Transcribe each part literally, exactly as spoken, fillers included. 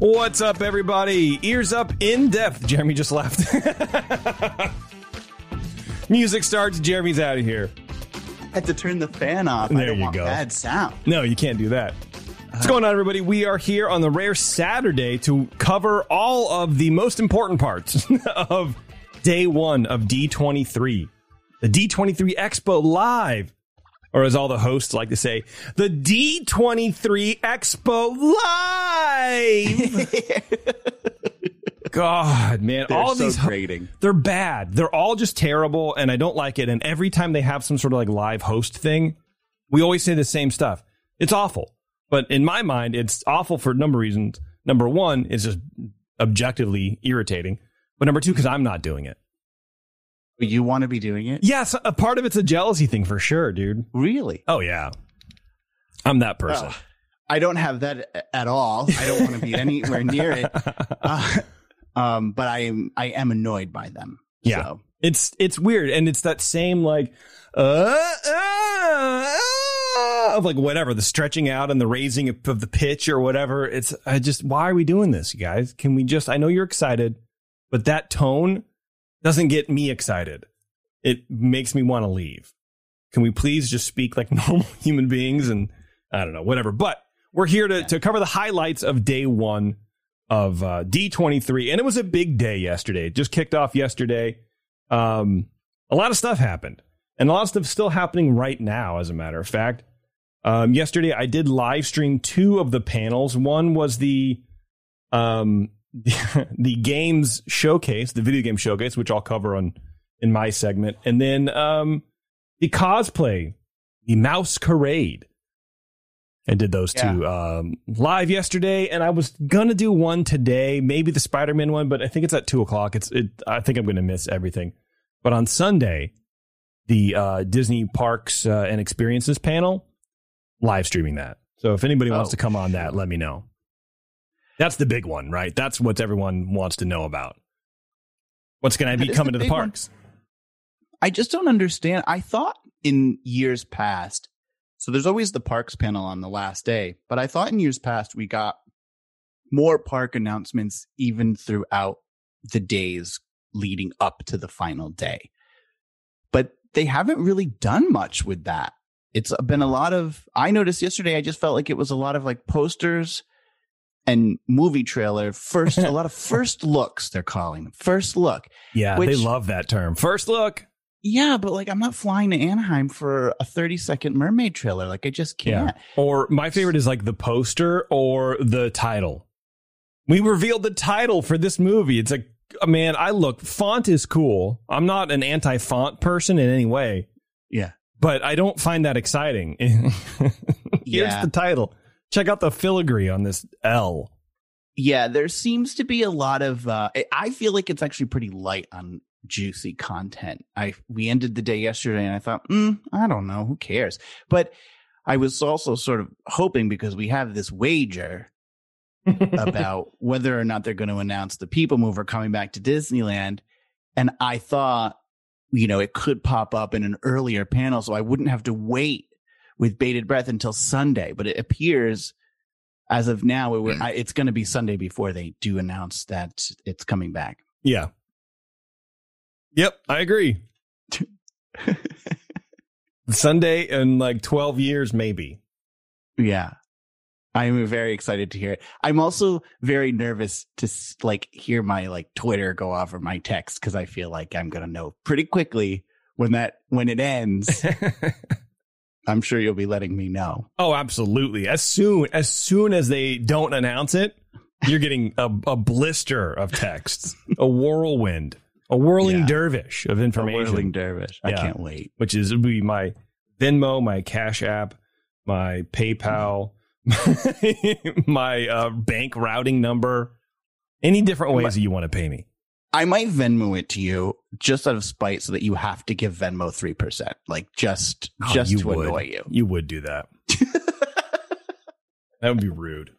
What's up, everybody? Ears up in depth. Jeremy just left. Music starts. Jeremy's out of here. I had to turn the fan off. There I don't you want go. Bad sound. No, you can't do that. What's going on, everybody? We are here on the rare Saturday to cover all of the most important parts of day one of D twenty-three. The D twenty-three Expo Live. Or as all the hosts like to say, the D twenty-three Expo Live. God, man. They're all of so these grating. They're bad. They're all just terrible, and I don't like it. And every time they have some sort of like live host thing, we always say the same stuff. It's awful. But in my mind, it's awful for a number of reasons. Number one, it's just objectively irritating. But number two, because I'm not doing it. You want to be doing it? Yes, a part of it's a jealousy thing for sure, dude. Really? Oh, yeah. I'm that person. Uh, I don't have that at all. I don't want to be anywhere near it. Uh, um, but I am I am annoyed by them. Yeah. So. It's it's weird. And it's that same like, uh, uh, uh, of like whatever, the stretching out and the raising of the pitch or whatever. It's I just, why are we doing this, you guys? Can we just, I know you're excited, but that tone doesn't get me excited. It makes me want to leave. Can we please just speak like normal human beings and I don't know, whatever. But we're here to, to cover the highlights of day one of uh, D twenty-three. And it was a big day yesterday. It just kicked off yesterday. Um, a lot of stuff happened. And a lot of stuff still happening right now, as a matter of fact. Um, yesterday, I did live stream two of the panels. One was the... Um, the games showcase, the video game showcase, which I'll cover on in my segment, and then um, the cosplay, the Mouse-Carade. I did those yeah. two um, live yesterday, and I was gonna do one today, maybe the Spider-Man one, but I think it's at two o'clock. It's it. I think I'm gonna miss everything. But on Sunday, the uh, Disney Parks uh, and Experiences panel, live streaming that. So if anybody wants oh. to come on that, let me know. That's the big one, right? That's what everyone wants to know about. What's going to be coming to the parks? One. I just don't understand. I thought in years past, so there's always the parks panel on the last day, but I thought in years past we got more park announcements even throughout the days leading up to the final day. But they haven't really done much with that. It's been a lot of, I noticed yesterday, I just felt like it was a lot of like posters and movie trailer first, a lot of first looks, they're calling them. First look. Yeah, which, they love that term. First look. Yeah, but like I'm not flying to Anaheim for a thirty second mermaid trailer. Like I just can't. Yeah. Or my favorite is like the poster or the title. We revealed the title for this movie. It's like, man, I look, font is cool. I'm not an anti-font person in any way. Yeah. But I don't find that exciting. Here's yeah. the title. Check out the filigree on this L. Yeah, there seems to be a lot of, uh, I feel like it's actually pretty light on juicy content. I We ended the day yesterday and I thought, mm, I don't know, who cares? But I was also sort of hoping because we have this wager about whether or not they're going to announce the People Mover coming back to Disneyland. And I thought, you know, it could pop up in an earlier panel so I wouldn't have to wait with bated breath until Sunday, but it appears as of now, it mm. it's going to be Sunday before they do announce that it's coming back. Yeah. Yep, I agree. Sunday in like twelve years, maybe. Yeah. I'm very excited to hear it. I'm also very nervous to like hear my like Twitter go off or my text because I feel like I'm going to know pretty quickly when that when it ends. I'm sure you'll be letting me know. Oh, absolutely. As soon as soon as they don't announce it, you're getting a, a blister of texts, a whirlwind, a whirling yeah. dervish of information. A whirling dervish. I yeah. can't wait. Which is would be my Venmo, my Cash App, my PayPal, my uh, bank routing number, any different ways that you want to pay me. I might Venmo it to you just out of spite so that you have to give Venmo three percent. Like just, oh, just to would. annoy you. You would do that. That would be rude.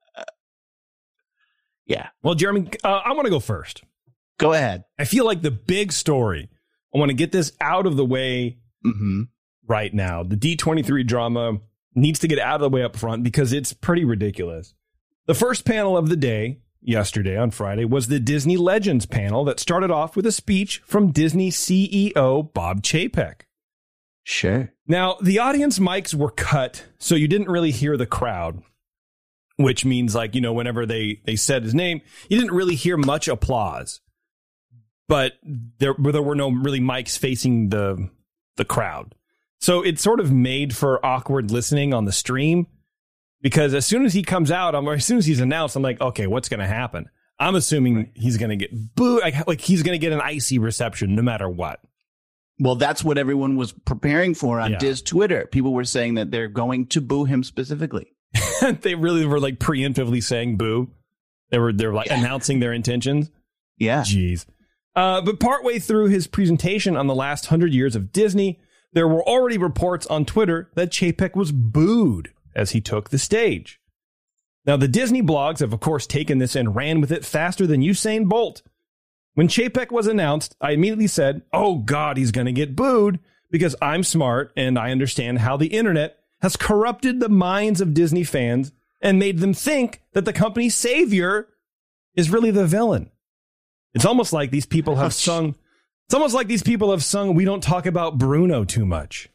Yeah. Well, Jeremy, uh, I want to go first. Go ahead. I feel like the big story, I want to get this out of the way mm-hmm. right now. The D twenty-three drama needs to get out of the way up front because it's pretty ridiculous. The first panel of the day yesterday on Friday was the Disney Legends panel that started off with a speech from Disney C E O Bob Chapek. Sure. Now, the audience mics were cut, so you didn't really hear the crowd, which means, like, you know, whenever they, they said his name, you didn't really hear much applause. But there, there were no really mics facing the the crowd. So it sort of made for awkward listening on the stream, because as soon as he comes out, I'm, or as soon as he's announced, I'm like, okay, what's going to happen? I'm assuming he's going to get booed, like, like he's going to get an icy reception no matter what. Well, that's what everyone was preparing for on Yeah. Diz Twitter. People were saying that they're going to boo him specifically. They really were like preemptively saying boo. They were they're like Yeah. announcing their intentions. Yeah. Jeez. Uh, but partway through his presentation on the last hundred years of Disney, there were already reports on Twitter that Chapek was booed as he took the stage. Now, the Disney blogs have, of course, taken this and ran with it faster than Usain Bolt. When Chapek was announced, I immediately said, oh, God, he's going to get booed, because I'm smart and I understand how the internet has corrupted the minds of Disney fans and made them think that the company's savior is really the villain. It's almost like these people have Ouch. sung. It's almost like these people have sung, we don't talk about Bruno too much.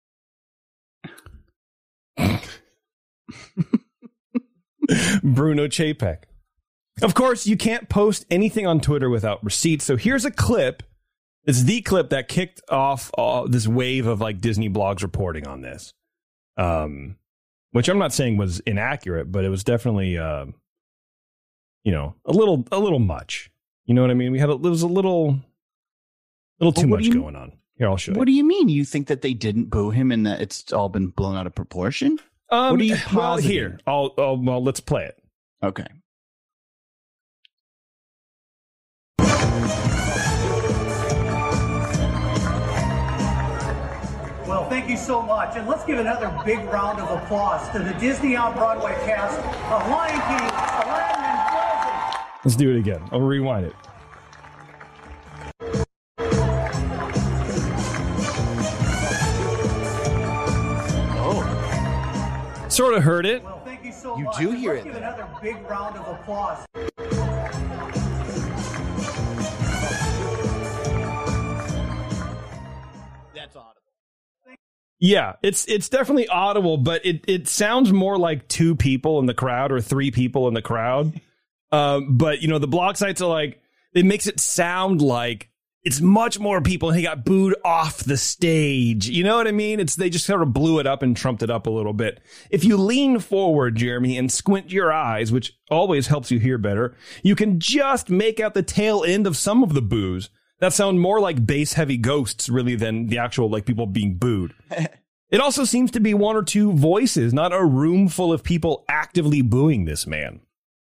Bruno Chapek. Of course, you can't post anything on Twitter without receipts. So here's a clip. It's the clip that kicked off uh, this wave of like Disney blogs reporting on this. Um, which I'm not saying was inaccurate, but it was definitely, uh, you know, a little, a little much. You know what I mean? We had a, there was a little, little too Well, what much do you- going on. Here, I'll show What you. do you mean? You think that they didn't boo him and that it's all been blown out of proportion? Um, what are you well, positing? here, I'll, I'll, well, let's play it. Okay. Well, thank you so much. And let's give another big round of applause to the Disney on Broadway cast of Lion King, Aladdin, and Frozen. Let's do it again. I'll rewind it. Oh. Sort of heard it. Well, thank you so You much. do And hear let's it, give then. another big round of applause. That's audible. Yeah, it's it's definitely audible, but it, it sounds more like two people in the crowd or three people in the crowd. Um, but, you know, the blog sites are like, it makes it sound like it's much more people and he got booed off the stage. You know what I mean? It's they just sort of blew it up and trumped it up a little bit. If you lean forward, Jeremy, and squint your eyes, which always helps you hear better, you can just make out the tail end of some of the boos that sound more like bass-heavy ghosts, really, than the actual, like, people being booed. It also seems to be one or two voices, not a room full of people actively booing this man.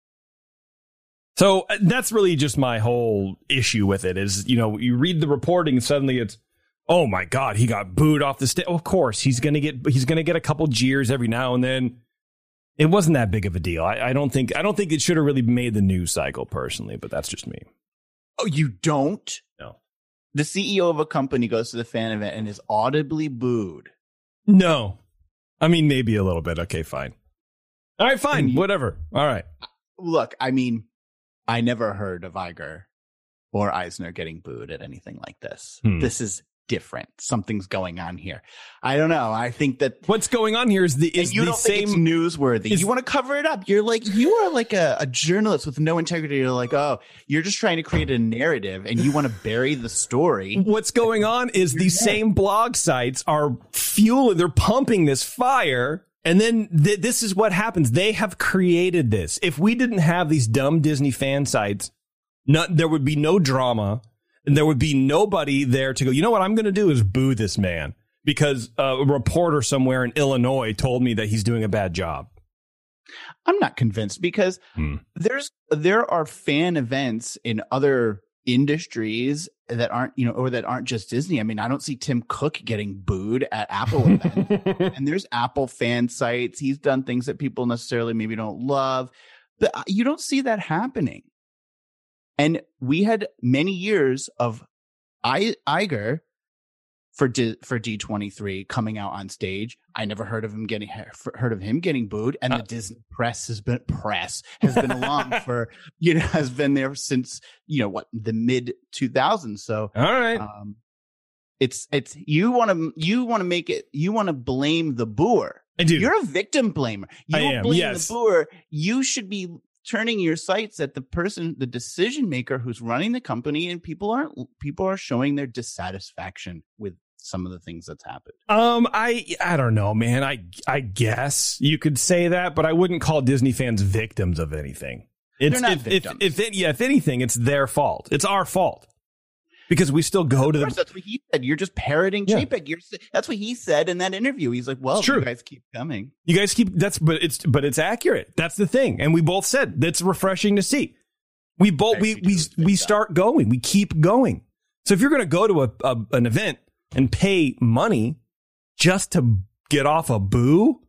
So uh, that's really just my whole issue with it is, you know, you read the reporting and suddenly it's, oh my God, he got booed off the stage. Of course, he's going to get, he's going to get a couple jeers every now and then. It wasn't that big of a deal. I, I don't think, I don't think it should have really made the news cycle personally, but that's just me. Oh, you don't? No. The C E O of a company goes to the fan event and is audibly booed. No. I mean, maybe a little bit. Okay, fine. All right, fine. And you- Whatever. All right. Look, I mean, I never heard of Iger or Eisner getting booed at anything like this. Hmm. This is different. Something's going on here. I don't know. I think that What's going on here is the is and you the don't same. think it's newsworthy. is- You want to cover it up. You're like, you are like a, a journalist with no integrity. You're like, oh, you're just trying to create a narrative and you want to bury the story. What's going on is these same blog sites are fueling, they're pumping this fire. And then th- this is what happens. They have created this. If we didn't have these dumb Disney fan sites, no, there would be no drama. And there would be nobody there to go, you know what I'm going to do is boo this man because uh, a reporter somewhere in Illinois told me that he's doing a bad job. I'm not convinced because Hmm. there's there are fan events in other industries that aren't, you know, or that aren't just Disney. I mean, I don't see Tim Cook getting booed at Apple events. And there's Apple fan sites. He's done things that people necessarily maybe don't love, but you don't see that happening. And we had many years of I- Iger for D, for D twenty-three coming out on stage. I never heard of him getting heard of him getting booed, and the uh, Disney press has been press has been along for you know has been there since you know what the mid two thousands. So all right, um, it's it's you want to you want to make it you want to blame the booer. I do. You're a victim blamer. You I am, blame yes. the booer. You should be turning your sights at the person, the decision maker who's running the company, and people aren't people are showing their dissatisfaction with some of the things that's happened. Um, I I don't know, man. I I guess you could say that, but I wouldn't call Disney fans victims of anything. It's, They're not if, victims. If, if it, yeah, if anything, it's their fault. It's our fault. Because we still go to the. That's what he said. You're just parroting Yeah. Chapek. You're, that's what he said in that interview. He's like, "Well, It's true. you guys keep coming. You guys keep that's, but it's but it's accurate. That's the thing, and we both said that's refreshing to see. We both we we we start going. We keep going. So if you're going to go to a, a an event and pay money just to get off a boo,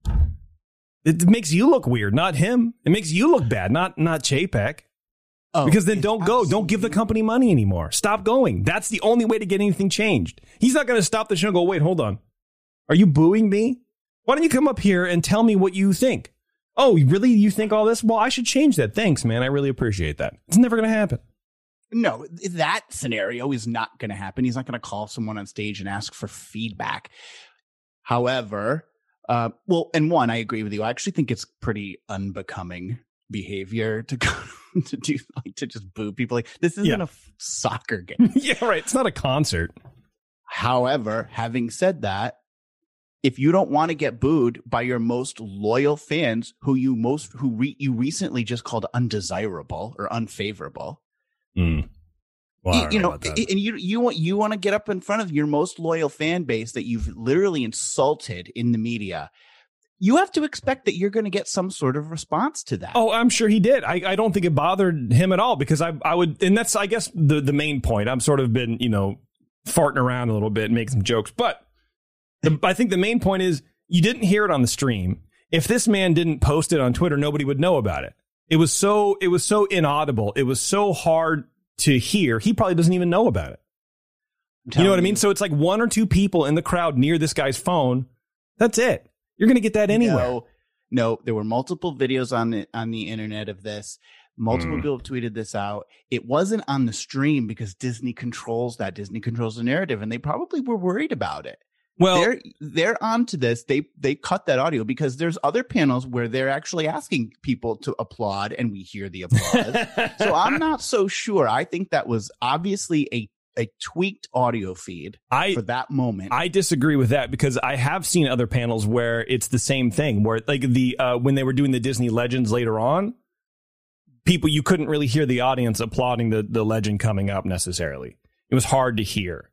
it makes you look weird, not him. It makes you look bad, not not Chapek. Oh, Because then don't go. Don't give the company money anymore. Stop going. That's the only way to get anything changed. He's not going to stop the show and go, wait, hold on. Are you booing me? Why don't you come up here and tell me what you think? Oh, really? You think all this? Well, I should change that. Thanks, man. I really appreciate that. It's never going to happen. No, that scenario is not going to happen. He's not going to call someone on stage and ask for feedback. However, uh, well, and one, I agree with you. I actually think it's pretty unbecoming behavior to go to do like to just boo people. Like this isn't Yeah. a f- soccer game. Yeah, right. It's not a concert. However, having said that, if you don't want to get booed by your most loyal fans, who you most who re- you recently just called undesirable or unfavorable, Mm. Well, I you, don't you know know, about that. and you you want you want to get up in front of your most loyal fan base that you've literally insulted in the media. You have to expect that you're going to get some sort of response to that. Oh, I'm sure he did. I, I don't think it bothered him at all because I I would, and that's I guess the the main point. I'm sort of been you know farting around a little bit, and making some jokes, but the, I think the main point is you didn't hear it on the stream. If this man didn't post it on Twitter, nobody would know about it. It was so it was so inaudible. It was so hard to hear. He probably doesn't even know about it. You know what I mean? So it's like one or two people in the crowd near this guy's phone. That's it. You're going to get that anywhere. No, no, there were multiple videos on the on the internet of this. Multiple Mm. people tweeted this out. It wasn't on the stream because Disney controls that. Disney controls the narrative, and they probably were worried about it. Well, they're they're onto this. They they cut that audio because there's other panels where they're actually asking people to applaud, and we hear the applause. So I'm not so sure. I think that was obviously a a tweaked audio feed I for that moment. I disagree with that because I have seen other panels where it's the same thing, where like the uh, when they were doing the Disney Legends later on, people you couldn't really hear the audience applauding the the legend coming up necessarily. It was hard to hear.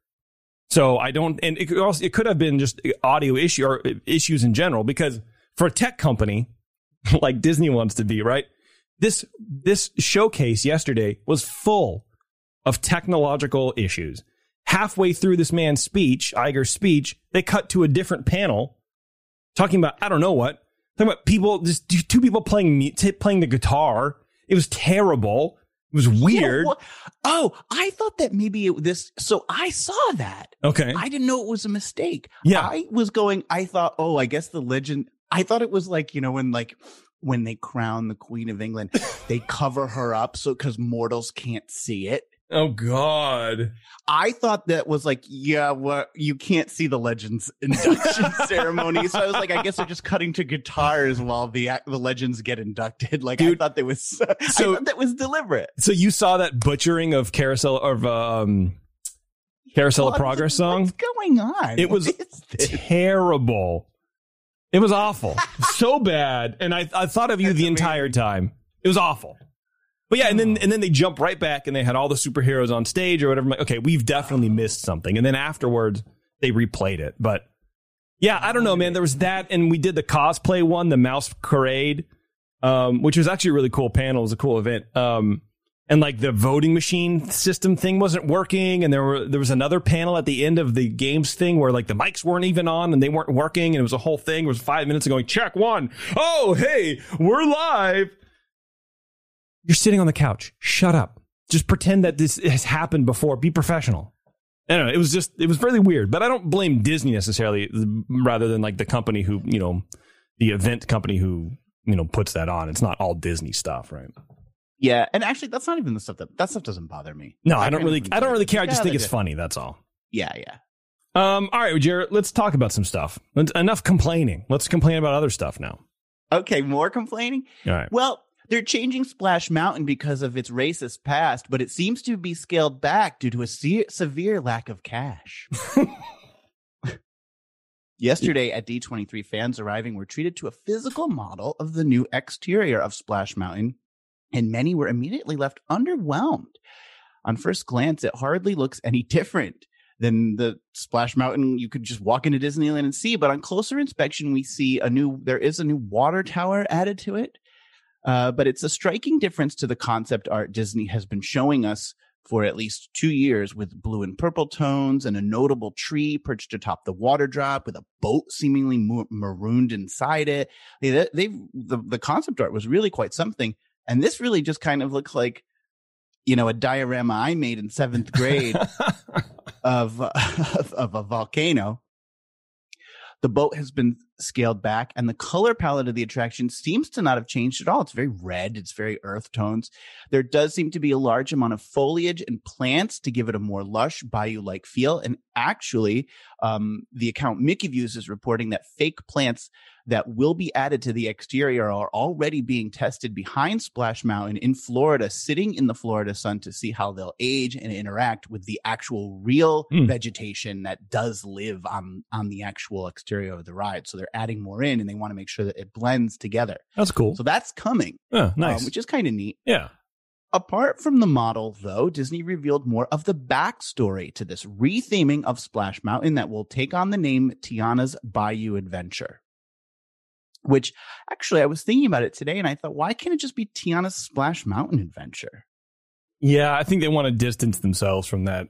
So I don't, and it could also it could have been just audio issue or issues in general because for a tech company like Disney wants to be, right? This this showcase yesterday was full of technological issues. Halfway through this man's speech, Iger's speech, they cut to a different panel talking about, I don't know what, talking about people, just two people playing playing the guitar. It was terrible. It was weird. Yeah, oh, I thought that maybe it, this. So I saw that. Okay. I didn't know it was a mistake. Yeah. I was going, I thought, oh, I guess the legend, I thought it was like, you know, when like, when they crown the Queen of England, they cover her up so because mortals can't see it. Oh, God. I thought that was like, yeah, well, you can't see the Legends induction ceremony. So I was like, I guess they're just cutting to guitars while the the Legends get inducted. Like, Dude, I thought that was, so, I thought that was deliberate. So you saw that butchering of Carousel of um, Carousel What of Progress song? What's going on? It was What is this? terrible. It was awful. So bad. And I, I thought of you That's the amazing. entire time. It was awful. But yeah, and then and then they jump right back and they had all the superheroes on stage or whatever. I'm like, okay, we've definitely missed something. And then afterwards, they replayed it. But yeah, I don't know, man. There was that, and we did the cosplay one, the Mouse Parade, um, which was actually a really cool panel. It was a cool event. Um, and like the voting machine system thing wasn't working, and there were there was another panel at the end of the games thing where like the mics weren't even on and they weren't working, and it was a whole thing. It was five minutes of going, check one. Oh, hey, we're live. You're sitting on the couch. Shut up. Just pretend that this has happened before. Be professional. I don't know. It was just, it was really weird, but I don't blame Disney necessarily, rather than like the company who, you know, the event company who, you know, puts that on. It's not all Disney stuff, right? Yeah. And actually, that's not even the stuff that, that stuff doesn't bother me. No, I, I don't really, I don't really care. I just yeah, think it's good. funny. That's all. Yeah. Yeah. Um. All right, Jared, let's talk about some stuff. Let's, enough complaining. Let's complain about other stuff now. Okay. More complaining. All right. Well, they're changing Splash Mountain because of its racist past, but it seems to be scaled back due to a se- severe lack of cash. Yesterday at D twenty-three, fans arriving were treated to a physical model of the new exterior of Splash Mountain, and many were immediately left underwhelmed. On first glance, it hardly looks any different than the Splash Mountain you could just walk into Disneyland and see, but on closer inspection, we see a new, there is a new water tower added to it. Uh, but it's a striking difference to the concept art Disney has been showing us for at least two years, with blue and purple tones and a notable tree perched atop the water drop with a boat seemingly mo- marooned inside it. They, they, the, the concept art was really quite something. And this really just kind of looks like, you know, a diorama I made in seventh grade of, uh, of, of a volcano. The boat has been scaled back, and the color palette of the attraction seems to not have changed at all. It's very red. It's very earth tones. There does seem to be a large amount of foliage and plants to give it a more lush, bayou-like feel. And actually, um, the account Mickey Views is reporting that fake plants that will be added to the exterior are already being tested behind Splash Mountain in Florida, sitting in the Florida sun to see how they'll age and interact with the actual real mm. vegetation that does live on, on the actual exterior of the ride. So they're adding more in, and they want to make sure that it blends together. That's cool. So that's coming. Oh, nice. Um, which is kind of neat. Yeah. Apart from the model, though, Disney revealed more of the backstory to this retheming of Splash Mountain that will take on the name Tiana's Bayou Adventure. Which, actually, I was thinking about it today, and I thought, why can't it just be Tiana's Splash Mountain Adventure? Yeah, I think they want to distance themselves from that.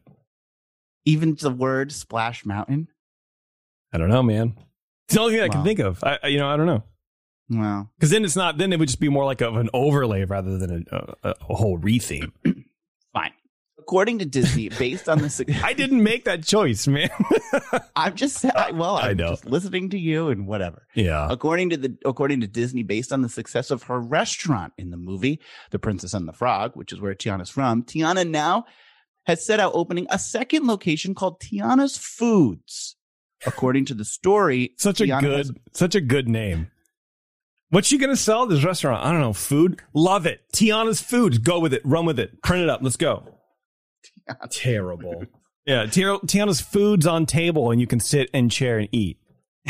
Even the word Splash Mountain? I don't know, man. It's the only thing I wow. can think of. I, you know, I don't know. Well, because then it's not. Then it would just be more like of an overlay rather than a, a, a whole retheme. Fine. According to Disney, based on this, I didn't make that choice, man. I'm just I, well, I'm I know. just listening to you and whatever. Yeah. According to the according to Disney, based on the success of her restaurant in the movie The Princess and the Frog, which is where Tiana's from, Tiana now has set out opening a second location called Tiana's Foods. According to the story, such a Tiana good, has, such a good name. What's she going to sell at this restaurant? I don't know. Food? Love it. Tiana's Foods. Go with it. Run with it. Print it up. Let's go. Tiana's Terrible. Yeah. Tiana's Foods on table, and you can sit and chair and eat.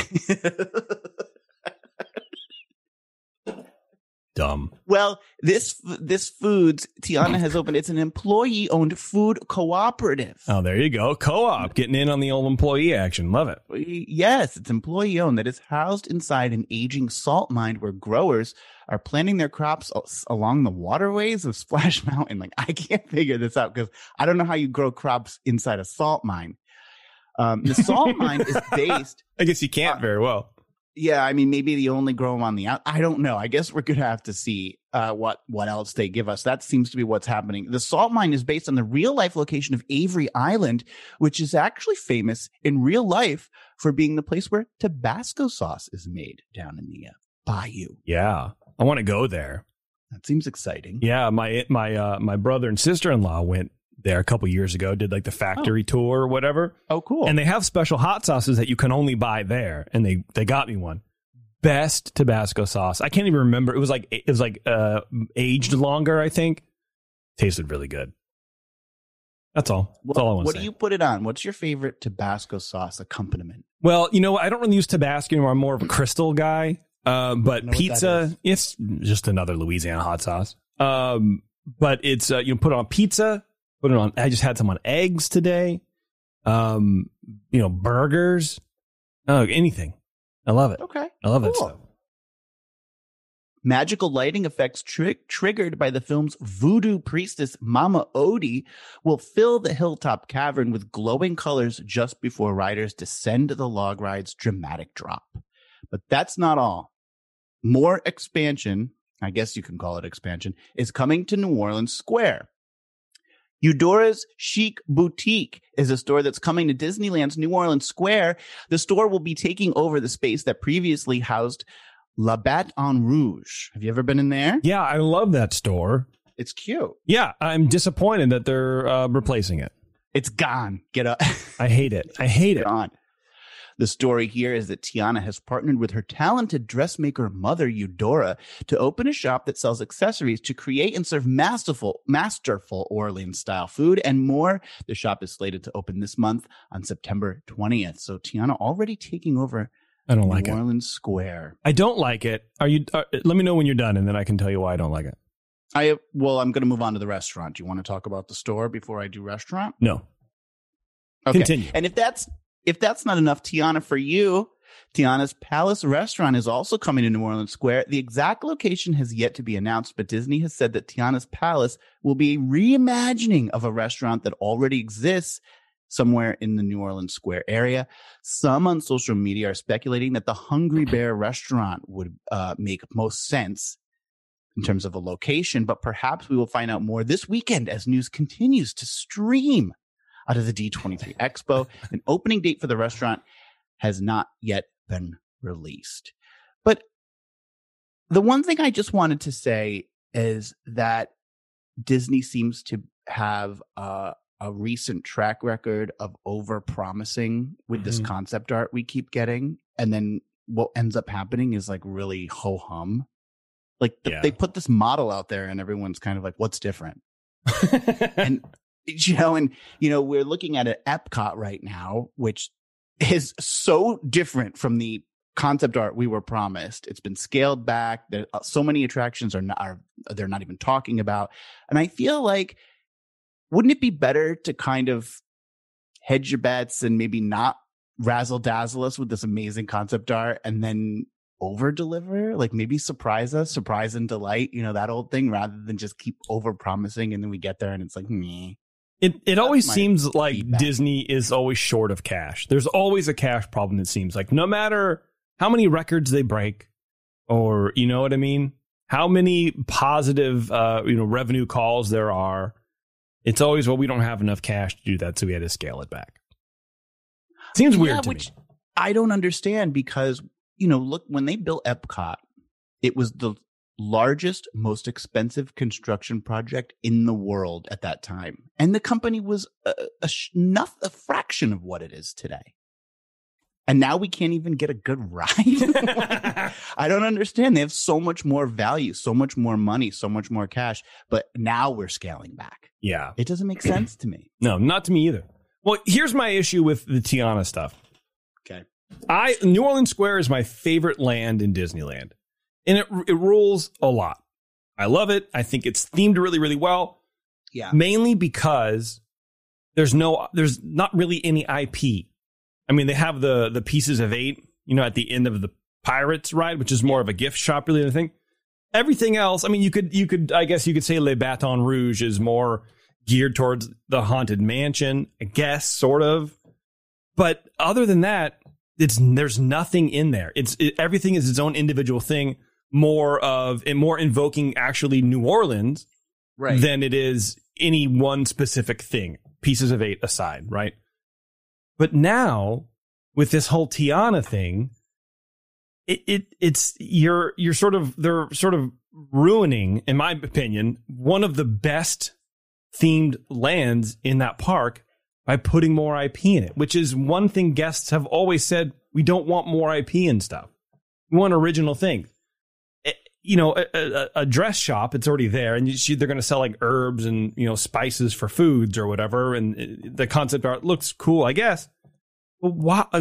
Dumb. Well, this this foods Tiana has opened. It's an employee-owned food cooperative. Oh, there you go. Co-op, getting in on the old employee action. Love it. Yes, it's employee-owned that is housed inside an aging salt mine where growers are planting their crops along the waterways of Splash Mountain. Like, I can't figure this out because I don't know how you grow crops inside a salt mine. Um, the salt mine is based. I guess you can't uh, very well. Yeah, I mean, maybe they only grow them on the out. I don't know. I guess we're going to have to see uh, what, what else they give us. That seems to be what's happening. The salt mine is based on the real life location of Avery Island, which is actually famous in real life for being the place where Tabasco sauce is made down in the uh, bayou. Yeah, I want to go there. That seems exciting. Yeah, my my uh, my brother and sister-in-law went there a couple years ago, did like the factory oh. tour or whatever. Oh, cool. And they have special hot sauces that you can only buy there. And they, they got me one. Best Tabasco sauce. I can't even remember. It was like, it was like uh, aged longer, I think. Tasted really good. That's all. That's what, all I want to What say. do you put it on? What's your favorite Tabasco sauce accompaniment? Well, you know, I don't really use Tabasco anymore. I'm more of a Crystal guy. Uh, but pizza, it's just another Louisiana hot sauce. Um, but it's, uh, you know, put it on pizza. Put it on. I just had some on eggs today. Um, you know, burgers. Oh, anything. I love it. Okay. I love cool. that stuff. Magical lighting effects tri- triggered by the film's voodoo priestess Mama Odie will fill the hilltop cavern with glowing colors just before riders descend the log ride's dramatic drop. But that's not all. More expansion, I guess you can call it expansion, is coming to New Orleans Square. Eudora's Chic Boutique is a store that's coming to Disneyland's New Orleans Square. The store will be taking over the space that previously housed La Baton Rouge. Have you ever been in there? Yeah, I love that store. It's cute. Yeah, I'm disappointed that they're uh, replacing it. It's gone. Get up. I hate it. I hate it. Gone. The story here is that Tiana has partnered with her talented dressmaker mother, Eudora, to open a shop that sells accessories to create and serve masterful, masterful Orleans-style food and more. The shop is slated to open this month on September twentieth. So Tiana already taking over I don't like New it. Orleans Square. I don't like it. Are you? Uh, let me know when you're done, and then I can tell you why I don't like it. I well, I'm going to move on to the restaurant. Do you want to talk about the store before I do restaurant? No. Okay. Continue. And if that's if that's not enough, Tiana, for you, Tiana's Palace Restaurant is also coming to New Orleans Square. The exact location has yet to be announced, but Disney has said that Tiana's Palace will be a reimagining of a restaurant that already exists somewhere in the New Orleans Square area. Some on social media are speculating that the Hungry Bear restaurant would uh, make most sense in terms of a location, but perhaps we will find out more this weekend as news continues to stream out of the D twenty-three Expo. An opening date for the restaurant has not yet been released. But the one thing I just wanted to say is that Disney seems to have uh, a recent track record of over-promising with mm-hmm. this concept art we keep getting. And then what ends up happening is like really ho-hum. Like the, yeah. they put this model out there and everyone's kind of like, what's different? And, you know, and, you know, we're looking at an Epcot right now, which is so different from the concept art we were promised. It's been scaled back. There, so many attractions are not, are, they're not even talking about. And I feel like, wouldn't it be better to kind of hedge your bets and maybe not razzle dazzle us with this amazing concept art and then over deliver, like maybe surprise us, surprise and delight, you know, that old thing, rather than just keep over promising and then we get there and it's like, meh. It it always seems like feedback. Disney is always short of cash. There's always a cash problem, it seems like, no matter how many records they break, or, you know what I mean? How many positive, uh, you know, revenue calls there are. It's always, well, we don't have enough cash to do that, so we had to scale it back. Seems yeah, weird to which me. I don't understand because, you know, look, when they built Epcot, it was the largest, most expensive construction project in the world at that time. And the company was a, a, not a fraction of what it is today. And now we can't even get a good ride. I don't understand. They have so much more value, so much more money, so much more cash. But now we're scaling back. Yeah. It doesn't make sense to me. No, not to me either. Well, here's my issue with the Tiana stuff. Okay. I New Orleans Square is my favorite land in Disneyland. And it it rules a lot. I love it. I think it's themed really, really well. Yeah. Mainly because there's no there's not really any I P. I mean, they have the the Pieces of Eight, you know, at the end of the Pirates ride, which is more of a gift shop, really, I think. Everything else, I mean, you could you could I guess you could say Le Baton Rouge is more geared towards the Haunted Mansion, I guess, sort of. But other than that, it's there's nothing in there. It's it, everything is its own individual thing. More of and more invoking actually New Orleans, right, than it is any one specific thing. Pieces of Eight aside, right? But now with this whole Tiana thing, it, it it's you're you're sort of they're sort of ruining, in my opinion, one of the best themed lands in that park by putting more I P in it, which is one thing guests have always said. We don't want more I P and stuff. We want original things. You know, a, a, a dress shop, it's already there, and you, they're going to sell like herbs and, you know, spices for foods or whatever. And the concept art looks cool, I guess. But why? Uh,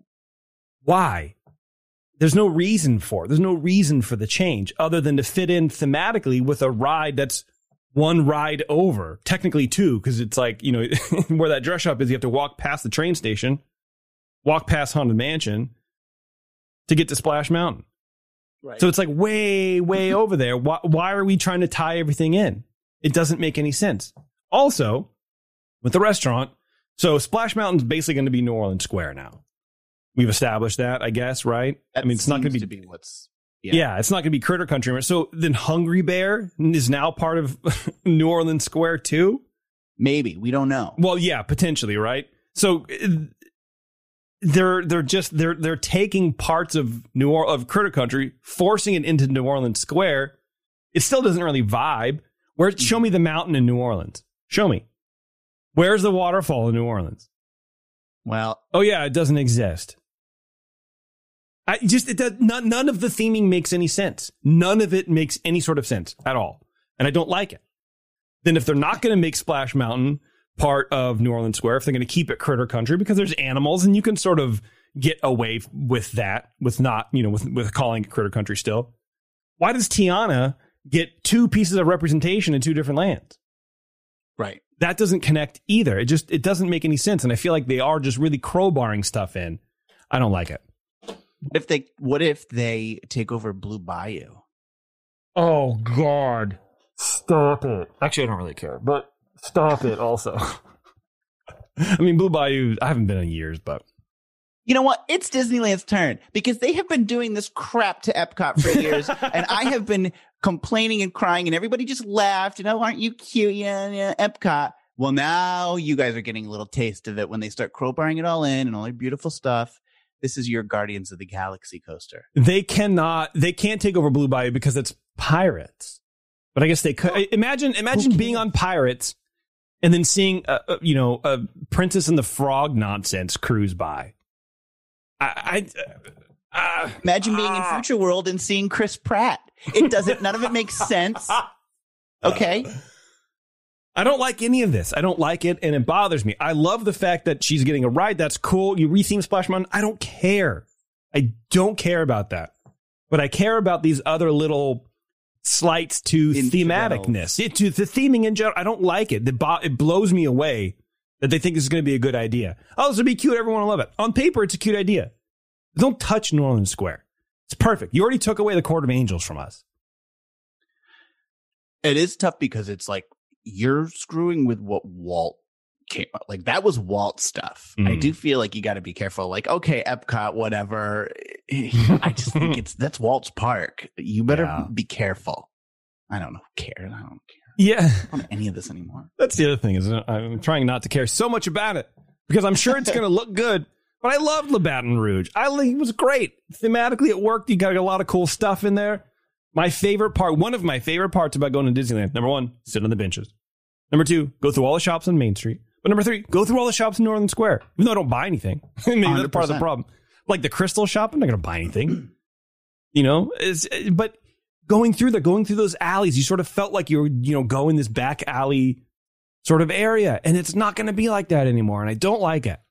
why? There's no reason for it. There's no reason for the change other than to fit in thematically with a ride that's one ride over. Technically two, because it's like, you know, where that dress shop is, you have to walk past the train station, walk past Haunted Mansion to get to Splash Mountain. Right. So it's like way, way over there. Why, why are we trying to tie everything in? It doesn't make any sense. Also, with the restaurant, so Splash Mountain's basically going to be New Orleans Square now. We've established that, I guess, right? That I mean, it's not going to be, be what's... Yeah. yeah, it's not going to be Critter Country. So then Hungry Bear is now part of New Orleans Square too? Maybe. We don't know. Well, yeah, potentially, right? So they're they're just they're they're taking parts of New or- of Critter Country, forcing it into New Orleans Square. It still doesn't really vibe. Where show me the mountain in New Orleans. Show me. Where's the waterfall in New Orleans? Well, oh yeah, it doesn't exist. I just it does none, none of the theming makes any sense. None of it makes any sort of sense at all, and I don't like it. Then if they're not going to make Splash Mountain part of New Orleans Square, if they're going to keep it Critter Country because there's animals and you can sort of get away with that, with not, you know, with, with calling it Critter Country still. Why does Tiana get two pieces of representation in two different lands? Right. That doesn't connect either. It just, it doesn't make any sense. And I feel like they are just really crowbarring stuff in. I don't like it. What if they, what if they take over Blue Bayou? Oh, God. Stop it. Actually, I don't really care, but stop it also. I mean, Blue Bayou, I haven't been in years, but. You know what? It's Disneyland's turn because they have been doing this crap to Epcot for years. And I have been complaining and crying and everybody just laughed. You know, aren't you cute? Yeah, yeah, Epcot. Well, now you guys are getting a little taste of it when they start crowbarring it all in and all their beautiful stuff. This is your Guardians of the Galaxy coaster. They cannot, they can't take over Blue Bayou because it's pirates. But I guess they could. Imagine, imagine being on Pirates and then seeing, uh, uh, you know, a Princess and the Frog nonsense cruise by. I, I uh, imagine being in Future World and seeing Chris Pratt. It doesn't. None of it makes sense. Okay. I don't like any of this. I don't like it, and it bothers me. I love the fact that she's getting a ride. That's cool. You retheme Splash Mountain. I don't care. I don't care about that. But I care about these other little slights to thematicness, it, to the theming in general. I don't like it. The bo- it blows me away that they think this is going to be a good idea. Oh, this will be cute. Everyone will love it. On paper, it's a cute idea. Don't touch New Orleans Square. It's perfect. You already took away the Court of Angels from us. It is tough because it's like you're screwing with what Walt came up. Like that was Walt stuff. Mm. I do feel like you got to be careful. Like, okay, Epcot, whatever. I just think it's that's Walt's park. You better yeah. be careful. I don't know. Who cares? I don't care. Yeah, I don't want any of this anymore. That's the other thing is I'm trying not to care so much about it because I'm sure it's going to look good. But I loved Le Baton Rouge. I it was great thematically. It worked. You got a lot of cool stuff in there. My favorite part, one of my favorite parts about going to Disneyland. Number one, sit on the benches. Number two, go through all the shops on Main Street. But number three, go through all the shops in New Orleans Square. Even though I don't buy anything. Maybe that's part of the problem. Like the Crystal shop, I'm not going to buy anything. You know, it's, but going through there, going through those alleys, you sort of felt like you were, you know, going this back alley sort of area. And it's not going to be like that anymore. And I don't like it.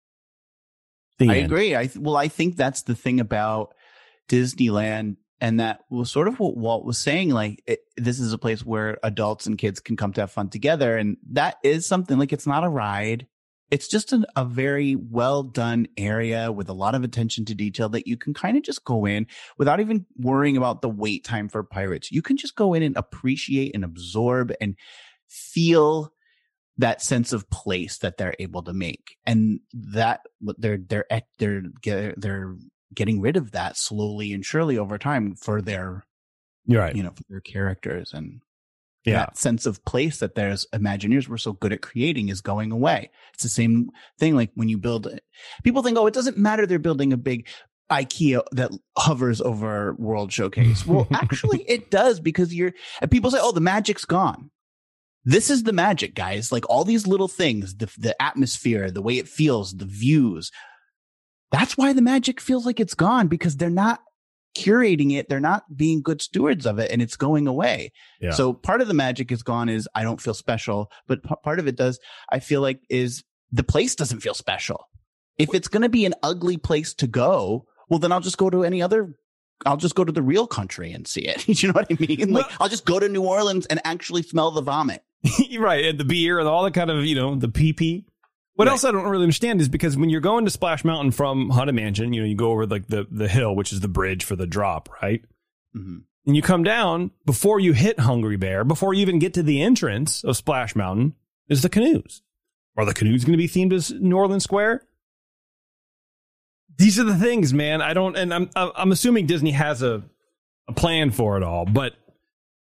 The I end. agree. I th- well, I think that's the thing about Disneyland. And that was sort of what Walt was saying. Like, it, this is a place where adults and kids can come to have fun together. And that is something like it's not a ride. It's just an, a very well done area with a lot of attention to detail that you can kind of just go in without even worrying about the wait time for Pirates. You can just go in and appreciate and absorb and feel that sense of place that they're able to make. And that they're, they're, they're, they're, they're, getting rid of that slowly and surely over time for their, You're right. you know, for their characters and yeah. that sense of place that there's Imagineers were so good at creating is going away. It's the same thing. Like when you build, people think, oh, it doesn't matter. They're building a big IKEA that hovers over World Showcase. Well, actually it does because you're, and people say, oh, the magic's gone. This is the magic, guys. Like all these little things, the, the atmosphere, the way it feels, the views. That's why the magic feels like it's gone because they're not curating it. They're not being good stewards of it and it's going away. Yeah. So part of the magic is gone is I don't feel special, but p- part of it does, I feel like is the place doesn't feel special. If it's going to be an ugly place to go, well, then I'll just go to any other, I'll just go to the real country and see it. You know what I mean? Like well, I'll just go to New Orleans and actually smell the vomit. Right. And the beer and all the kind of, you know, the pee-pee. What right. else I don't really understand is because when you're going to Splash Mountain from Haunted Mansion, you know, you go over like the, the hill, which is the bridge for the drop, right? Mm-hmm. And you come down before you hit Hungry Bear, before you even get to the entrance of Splash Mountain, is the canoes. Are the canoes going to be themed as New Orleans Square? These are the things, man. I don't, and I'm I'm assuming Disney has a, a plan for it all, but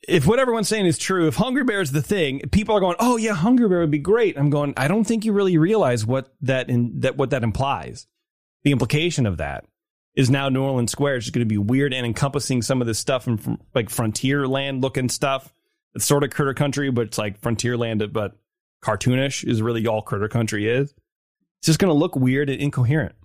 if what everyone's saying is true, if Hungry Bear is the thing, people are going, oh yeah, Hungry Bear would be great. I'm going, I don't think you really realize what that in that what that implies. The implication of that is now New Orleans Square is just going to be weird and encompassing some of this stuff and from like Frontierland looking stuff. It's sort of Critter Country, but it's like Frontierland, but cartoonish is really all Critter Country is. It's just going to look weird and incoherent.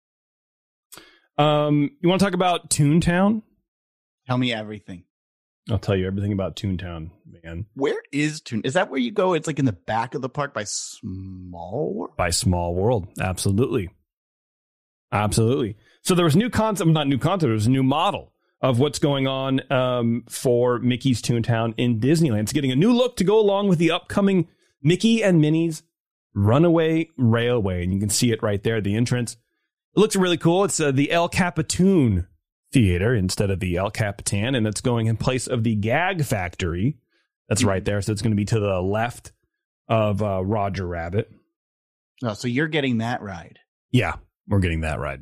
Um, you want to talk about Toontown? Tell me everything. I'll tell you everything about Toontown, man. Where is Toon? Is that where you go? It's like in the back of the park by Small World? By Small World. Absolutely. Absolutely. So there was new concept, not new concept, there was a new model of what's going on um, for Mickey's Toontown in Disneyland. It's getting a new look to go along with the upcoming Mickey and Minnie's Runaway Railway. And you can see it right there, the entrance. It looks really cool. It's uh, the El Capitan Theater instead of the El Capitan, and it's going in place of the Gag Factory. That's right there. So it's going to be to the left of uh, Roger Rabbit. Oh, so you're getting that ride. Yeah, we're getting that ride.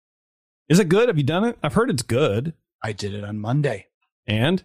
Is it good? Have you done it? I've heard it's good. I did it on Monday. And?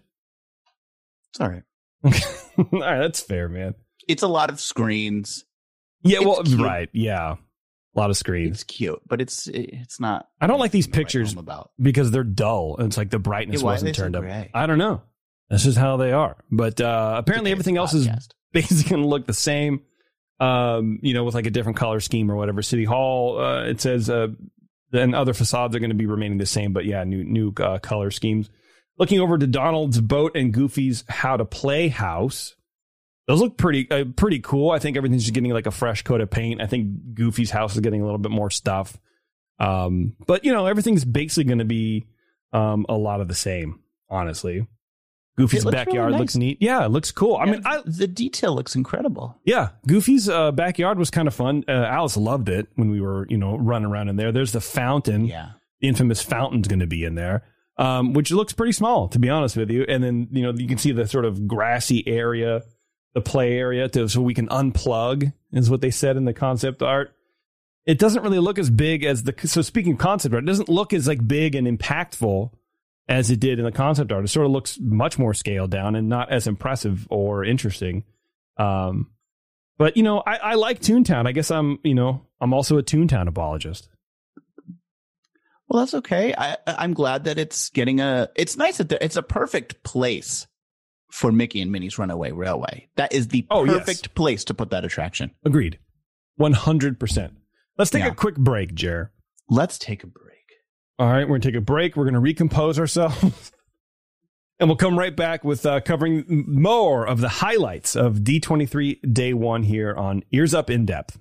It's all right. All right, that's fair, man. It's a lot of screens. Yeah, It's well, cute. right. Yeah. A lot of screens. It's cute, but it's it's not. I don't like these to write pictures home about. because they're dull. And it's like the brightness Yeah, why are wasn't they so turned up. gray? I don't know. That's just how they are. But uh, apparently Okay, everything it's else is podcast. basically going to look the same, um, you know, with like a different color scheme or whatever. City Hall, uh, it says, uh, and other facades are going to be remaining the same. But yeah, new new uh, color schemes. Looking over to Donald's Boat and Goofy's How to Play House. Those look pretty uh, pretty cool. I think everything's just getting like a fresh coat of paint. I think Goofy's house is getting a little bit more stuff. Um, but, you know, everything's basically going to be um, a lot of the same, honestly. Goofy's It looks backyard really nice. looks neat. Yeah, it looks cool. I Yeah, mean, I, the detail looks incredible. yeah, Goofy's uh, backyard was kind of fun. Uh, Alice loved it when we were, you know, running around in there. There's the fountain. Yeah. The infamous fountain's going to be in there, um, which looks pretty small, to be honest with you. And then, you know, you can see the sort of grassy area, the play area, to, so we can unplug, is what they said in the concept art. It doesn't really look as big as the, so speaking of concept art, it doesn't look as like big and impactful as it did in the concept art. It sort of looks much more scaled down and not as impressive or interesting. Um, but, you know, I, I like Toontown. I guess I'm, you know, I'm also a Toontown apologist. Well, that's okay. I, I'm glad that it's getting a. It's nice that there, it's a perfect place for Mickey and Minnie's Runaway Railway. That is the Oh, yes. perfect place to put that attraction. Agreed. one hundred percent. Let's take Yeah. a quick break, Jer. Let's take a break. All right, we're going to take a break. We're going to recompose ourselves. And we'll come right back with uh, covering more of the highlights of D twenty-three Day one here on Ears Up In Depth.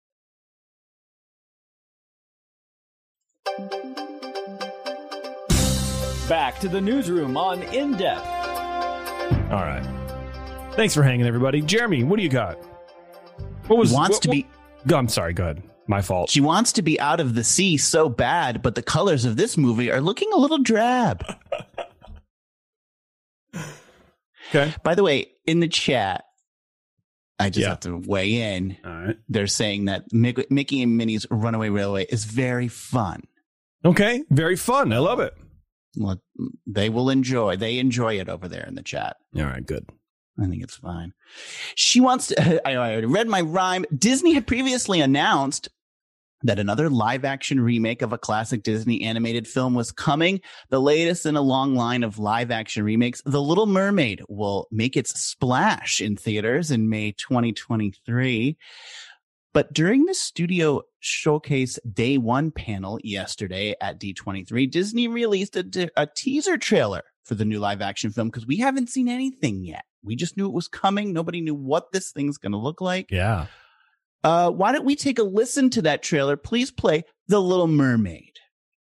Back to the newsroom on In Depth. All right. Thanks for hanging, everybody. Jeremy, what do you got? What was Wants what- to be. what- I'm sorry, go ahead. My fault. She wants to be out of the sea so bad, but the colors of this movie are looking a little drab. Okay. By the way, in the chat, I just Yeah. have to weigh in. All right. They're saying that Mick- Mickey and Minnie's Runaway Railway is very fun. Okay. Very fun. I love it. Well, they will enjoy. They enjoy it over there in the chat. All right. Good. I think it's fine. She wants to. I already read my rhyme. Disney had previously announced that another live action remake of a classic Disney animated film was coming. The latest in a long line of live action remakes, The Little Mermaid will make its splash in theaters in May twenty twenty-three. But during the studio showcase day one panel yesterday at D twenty-three, Disney released a, a teaser trailer for the new live action film because we haven't seen anything yet. We just knew it was coming. Nobody knew what this thing's going to look like. Yeah. Uh, why don't we take a listen to that trailer? Please play The Little Mermaid.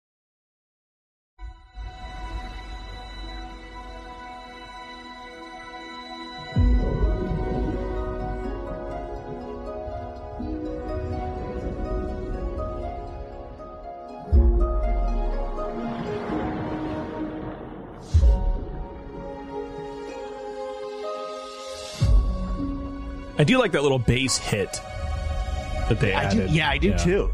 I do like that little bass hit that they I do, added. yeah, I do too.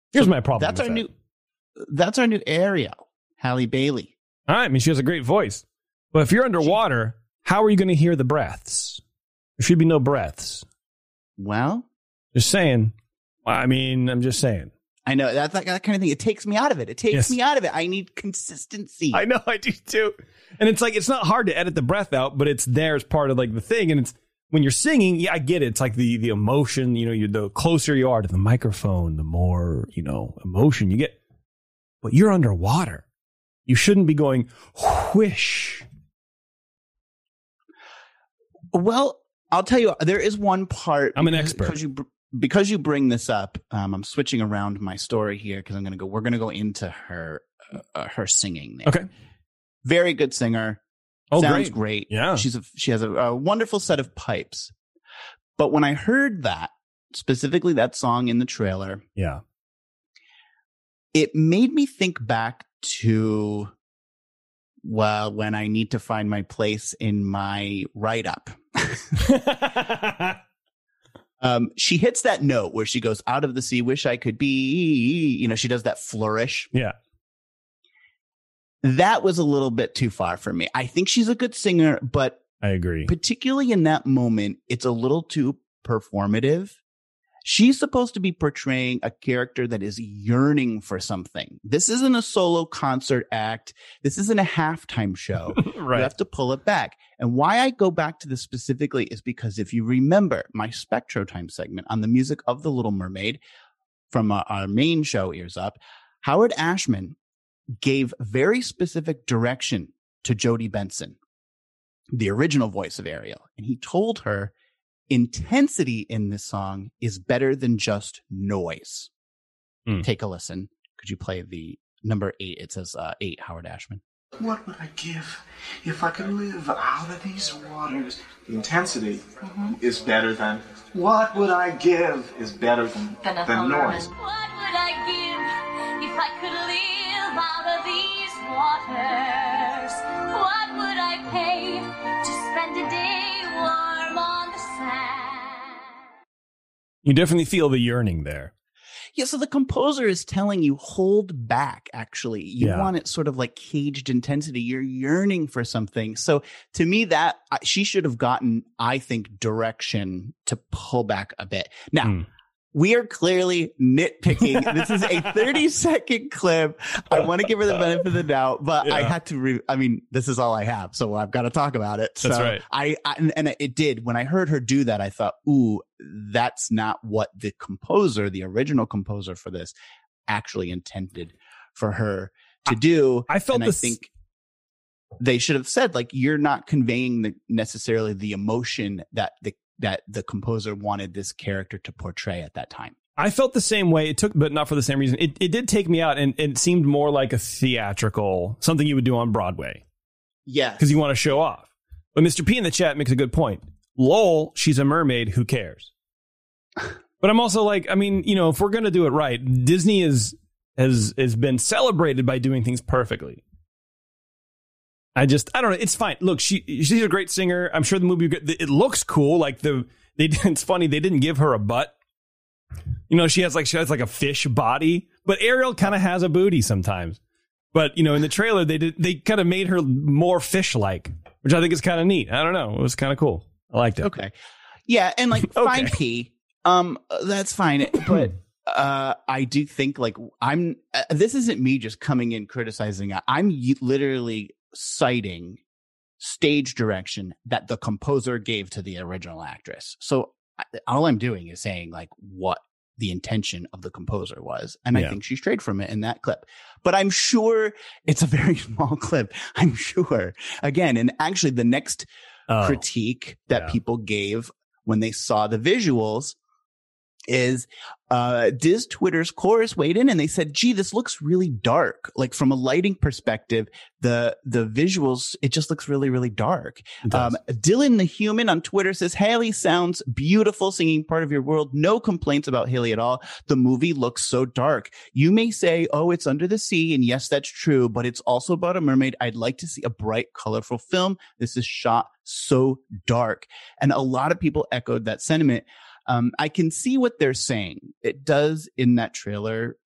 Here's So my problem. That's with our that. new. That's our new Ariel, Halle Bailey. All right, I mean, she has a great voice. But if you're underwater, how are you going to hear the breaths? There should be no breaths. Well, Just saying. I mean, I'm just saying. I know that's like that kind of thing. It takes me out of it. It takes Yes. me out of it. I need consistency. I know, I do too. And it's like, it's not hard to edit the breath out, but it's there as part of like the thing. And it's when you're singing, yeah, I get it. It's like the the emotion, you know, you the closer you are to the microphone, the more, you know, emotion you get. But you're underwater. You shouldn't be going whoosh. Well, I'll tell you, there is one part. I'm an because- expert. because you br- because you bring this up. Um, I'm switching around my story here because I'm gonna go. We're gonna go into her uh, uh, her singing. There. Okay. Very good singer. Oh, Sounds great. great. Yeah. She's a, she has a, a wonderful set of pipes. But when I heard that, specifically that song in the trailer, Yeah. it made me think back to, well, when I need to find my place in my write-up. um, she hits that note where she goes, out of the sea, wish I could be, you know, she does that flourish. Yeah. That was a little bit too far for me. I think she's a good singer, but I agree. particularly in that moment, it's a little too performative. She's supposed to be portraying a character that is yearning for something. This isn't a solo concert act. This isn't a halftime show. Right. You have to pull it back. And why I go back to this specifically is because if you remember my Spectro Time segment on the music of The Little Mermaid from our, our main show, Ears Up, Howard Ashman gave very specific direction to Jodie Benson, the original voice of Ariel. And he told her intensity in this song is better than just noise. Mm. Take a listen. Could you play the number eight? It says uh, eight, Howard Ashman. What would I give if I could live out of these waters? The intensity is better than. What would I give is better than, Than a than Howard. noise. What would I give if I could live out of these waters? What would I pay to spend a day warm on the sand? You definitely feel the yearning there. Yeah, so the composer is telling you, hold back, actually. You Yeah. want it sort of like caged intensity. You're yearning for something. So to me, that I- she should have gotten, I think, direction to pull back a bit. Now, Mm. we are clearly nitpicking. This is a thirty second clip. I want to give her the benefit of the doubt, but I Yeah. had to, re- I mean, this is all I have. So I've got to talk about it. That's so right. I, I, and- and it did. When I heard her do that, I thought, ooh, that's not what the composer, the original composer for this, actually intended for her to do. I felt and this. I think they should have said, like, you're not conveying the, necessarily the emotion that the that the composer wanted this character to portray at that time. I felt the same way. It took, but not for the same reason. It it did take me out, and it seemed more like a theatrical, something you would do on Broadway Yes. because you want to show off. But Mister P in the chat makes a good point. Lol, she's a mermaid. Who cares? But I'm also like, I mean, you know, if we're gonna do it right, Disney is has has been celebrated by doing things perfectly. I just, I don't know. It's fine. Look, she she's a great singer. I'm sure the movie, it looks cool. Like the they, it's funny they didn't give her a butt. You know, she has like she has like a fish body, but Ariel kind of has a booty sometimes. But you know, in the trailer, they did they kind of made her more fish-like, which I think is kind of neat. I don't know. It was kind of cool. I liked it. Okay. Yeah, and like Okay. fine P. Um, that's fine. But uh, I do think like I'm. Uh, this isn't me just coming in criticizing. I'm y- literally citing stage direction that the composer gave to the original actress. So I, all I'm doing is saying like what the intention of the composer was, and Yeah. I think she strayed from it in that clip. But I'm sure it's a very small clip. I'm sure again, and actually the next Oh, critique that yeah. people gave when they saw the visuals is uh Diz Twitter's chorus weighed in and they said, gee, this looks really dark. Like from a lighting perspective, the the visuals, it just looks really, really dark. It does. Um Dylan the Human on Twitter says, Haley sounds beautiful singing Part of Your World. No complaints about Haley at all. The movie looks so dark. You may say, oh, it's under the sea. And yes, that's true, but it's also about a mermaid. I'd like to see a bright, colorful film. This is shot so dark. And a lot of people echoed that sentiment. Um, I can see what they're saying. It does in that trailer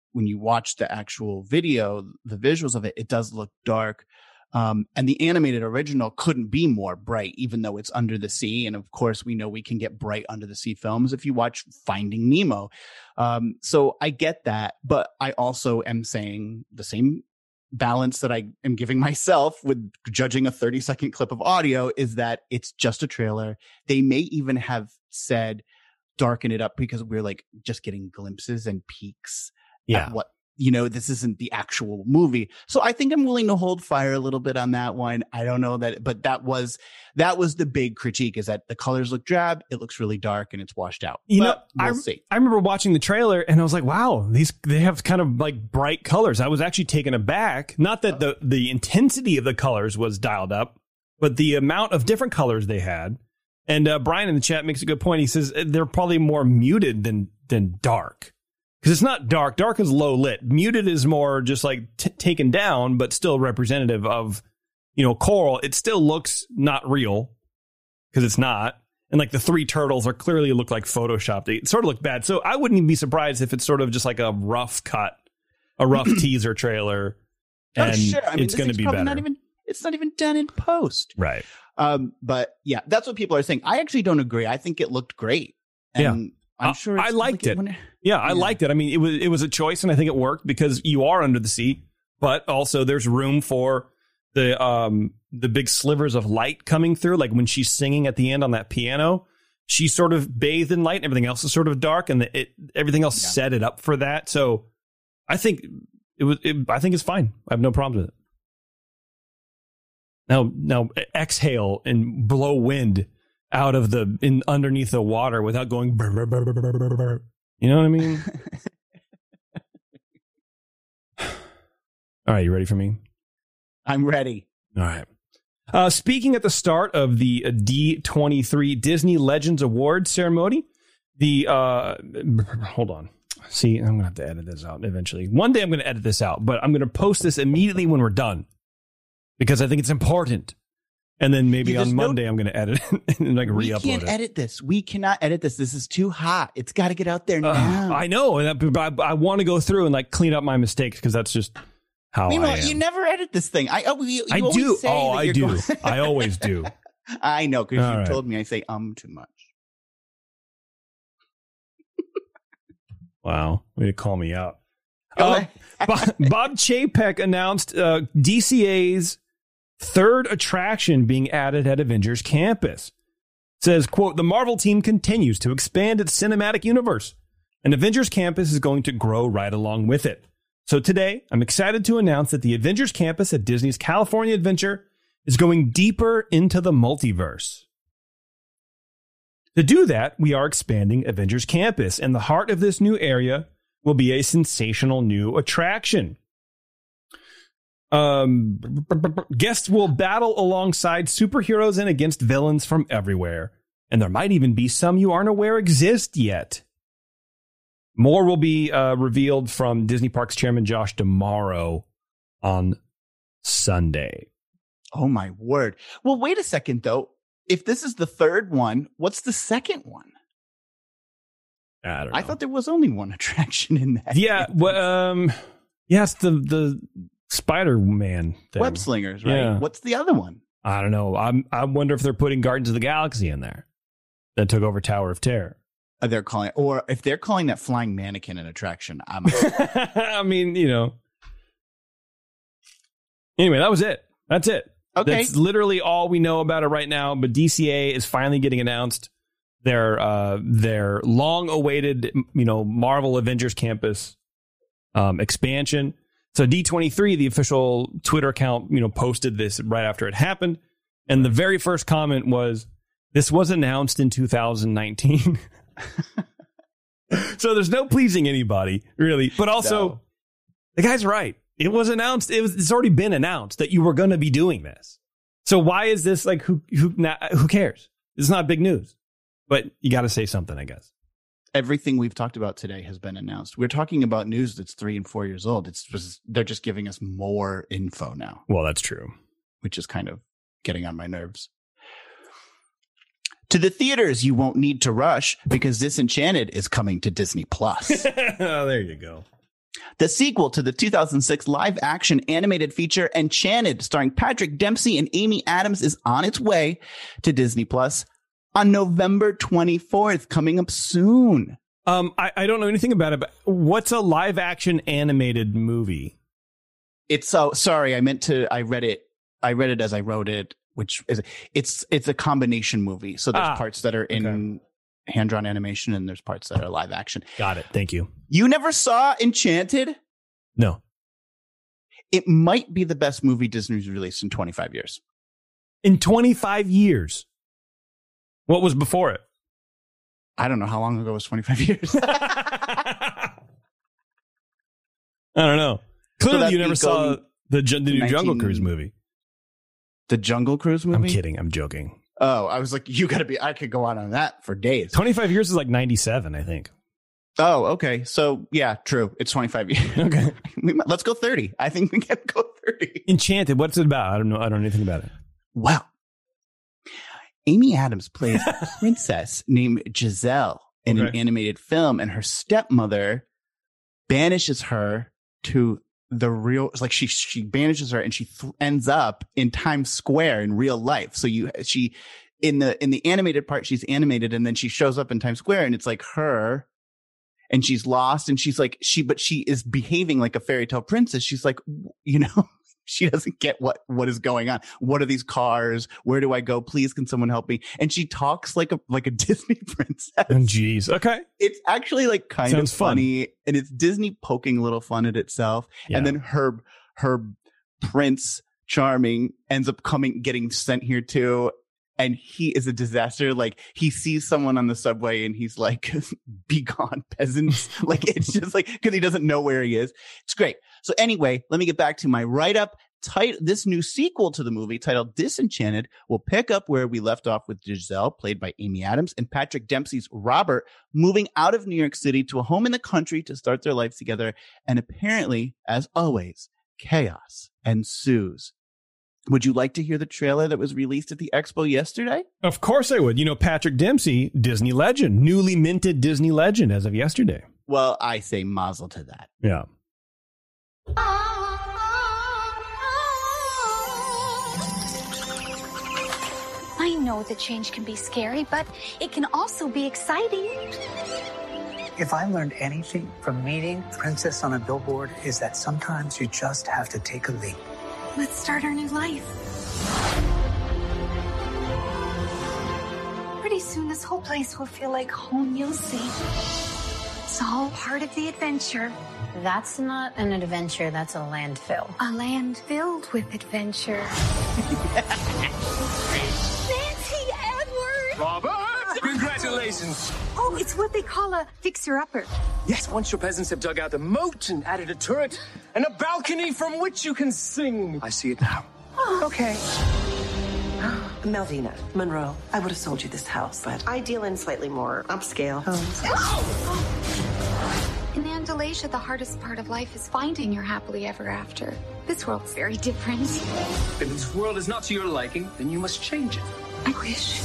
when you watch the actual video, the visuals of it, it does look dark. Um, and the animated original couldn't be more bright, even though it's under the sea. And of course, we know we can get bright under the sea films if you watch Finding Nemo. Um, so I get that, but I also am saying the same balance that I am giving myself with judging a thirty second clip of audio is that it's just a trailer. They may even have said darken it up because we're like just getting glimpses and peeks Yeah. at what, you know, this isn't the actual movie. So I think I'm willing to hold fire a little bit on that one. I don't know that, but that was, that was the big critique, is that the colors look drab. It looks really dark and it's washed out. You But know, we'll I, see. I remember watching the trailer and I was like, wow, these, they have kind of like bright colors. I was actually taken aback. Not that the, the intensity of the colors was dialed up, but the amount of different colors they had. And uh, Brian in the chat makes a good point. He says they're probably more muted than, than dark. Because it's not dark. Dark is low lit. Muted is more just like t- taken down, but still representative of, you know, coral. It still looks not real because it's not. And like the three turtles are clearly look like photoshopped. They sort of look bad. So I wouldn't even be surprised if it's sort of just like a rough cut, a rough teaser trailer. And oh, sure. I mean, it's this going to thing's be probably better. Not even, it's not even done in post. Right. Um, but yeah, that's what people are saying. I actually don't agree. I think it looked great. And Yeah. I'm sure I it's liked like it. when- Yeah, I Yeah. liked it. I mean, it was it was a choice, and I think it worked because you are under the sea, but also there's room for the um the big slivers of light coming through. Like when she's singing at the end on that piano, she's sort of bathed in light, and everything else is sort of dark, and the, it everything else Yeah. set it up for that. So I think it was. It, I think it's fine. I have no problems with it. Now, now exhale and blow wind out of the in underneath the water without going brr, brr, brr, brr, brr, brr, brr. You know what I mean? All right, you ready for me? I'm ready. All right. Uh, speaking at the start of the uh, D twenty-three Disney Legends Awards ceremony, the uh, hold on. See, I'm gonna have to edit this out eventually. One day I'm gonna edit this out, but I'm gonna post this immediately when we're done because I think it's important. And then maybe Yeah, on there's no- Monday I'm gonna edit it and like We re-upload can't it. edit this. We cannot edit this. This is too hot. It's got to get out there Uh, now. I know, and I, I, I want to go through and like clean up my mistakes because that's just how I Meanwhile, am. you never edit this thing. I oh, you, you I always do. say Oh, that I you're do. going- I always do. I know because All you right. told me I say um too much. Wow, way to call me out. Go Uh, Bob, Bob Chapek announced uh, D C A's third attraction being added at Avengers Campus. Says, quote, the Marvel team continues to expand its cinematic universe, and Avengers Campus is going to grow right along with it. So today, I'm excited to announce that the Avengers Campus at Disney's California Adventure is going deeper into the multiverse. To do that, we are expanding Avengers Campus, and the heart of this new area will be a sensational new attraction. Um, guests will battle alongside superheroes and against villains from everywhere, and there might even be some you aren't aware exist yet. More will be uh, revealed from Disney Parks Chairman Josh tomorrow on Sunday. Oh my word. Well, wait a second though. If this is the third one, what's the second one? I don't know. I thought there was only one attraction in that. Yeah, well, um, yes, the the Spider-Man thing. Web slingers, right? Yeah. What's the other one? I don't know. I'm, I wonder if they're putting Guardians of the Galaxy in there that took over Tower of Terror. Are they calling, or if they're calling that flying mannequin an attraction, I'm I mean, you know. Anyway, that was it. That's it. okay. That's literally all we know about it right now. But D C A is finally getting announced. Their uh, their long-awaited, you know, Marvel Avengers Campus um, expansion. So D twenty-three, the official Twitter account, you know, posted this right after it happened, and the very first comment was, "This was announced in two thousand nineteen." So there's no pleasing anybody, really. But also, No. the guy's right. It was announced. It was. It's already been announced that you were going to be doing this. So why is this like who who nah, who cares? It's not big news. But you got to say something, I guess. Everything we've talked about today has been announced. We're talking about news that's three and four years old. It's just, they're just giving us more info now, Well, that's true. which is kind of getting on my nerves. To the theaters, you won't need to rush because Disenchanted is coming to Disney Plus. Oh, there you go. The sequel to the two thousand six live-action animated feature Enchanted, starring Patrick Dempsey and Amy Adams, is on its way to Disney Plus on November twenty-fourth, coming up soon. Um, I, I don't know anything about it, but what's a live-action animated movie? It's so sorry. I meant to. I read it. I read it as I wrote it, which is it's it's a combination movie. So there's Ah, parts that are in okay. hand-drawn animation, and there's parts that are live action. Got it. Thank you. You never saw Enchanted? No. It might be the best movie Disney's released in twenty-five years. In twenty-five years. What was before it? I don't know how long ago was twenty-five years. I don't know. Clearly, that'd you never be saw going the, the new nineteen Jungle Cruise movie. The Jungle Cruise movie? I'm kidding. I'm joking. Oh, I was like, you got to be. I could go on on that for days. twenty-five years is like ninety-seven, I think. Oh, okay. So yeah, true. It's twenty-five years. Okay. we might, let's go thirty. I think we can go thirty. Enchanted. What's it about? I don't know. I don't know anything about it. Well, Amy Adams plays a princess named Giselle in an Okay. animated film, and her stepmother banishes her to the real. It's like she she banishes her, and she th- ends up in Times Square in real life. So you she in the in the animated part, she's animated, and then she shows up in Times Square, and it's like her. And she's lost, and she's like, she, but she is behaving like a fairy tale princess. She's like, you know, she doesn't get what, what is going on. What are these cars? Where do I go? Please, can someone help me? And she talks like a, like a Disney princess. Oh, jeez. Okay. It's actually like kind Sounds of fun. funny, and it's Disney poking a little fun at itself. Yeah. And then her, her Prince Charming ends up coming, getting sent here too. And he is a disaster. Like, he sees someone on the subway and he's like, be gone, peasants. Like, it's just like, because he doesn't know where he is. It's great. So anyway, let me get back to my write-up. Tit- this new sequel to the movie, titled Disenchanted, will pick up where we left off with Giselle, played by Amy Adams, and Patrick Dempsey's Robert, moving out of New York City to a home in the country to start their lives together. And apparently, as always, chaos ensues. Would you like to hear the trailer that was released at the expo yesterday? Of course I would. You know, Patrick Dempsey, Disney legend, newly minted Disney legend as of yesterday. Well, I say mazel to that. Yeah. I know that change can be scary, but it can also be exciting. If I learned anything from meeting Princess on a Billboard, is that sometimes you just have to take a leap. Let's start our new life. Pretty soon, this whole place will feel like home, you'll see. It's all part of the adventure. That's not an adventure, that's a landfill. A land filled with adventure. Nancy Edwards! Robert! Congratulations! Oh, it's what they call a fixer-upper. Yes, once your peasants have dug out the moat and added a turret and a balcony from which you can sing. I see it now. Okay. Melvina, Monroe, I would have sold you this house, but I deal in slightly more upscale homes. In Andalasia, the hardest part of life is finding your happily ever after. This world's very different. If this world is not to your liking, then you must change it. I wish.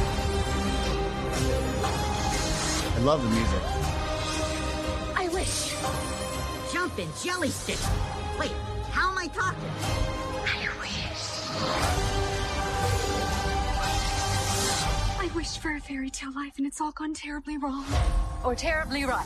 I love the music. I wish. Jumping jelly stick. Wait, how am I talking? I wish. I wish for a fairy tale life, and it's all gone terribly wrong. Or terribly right.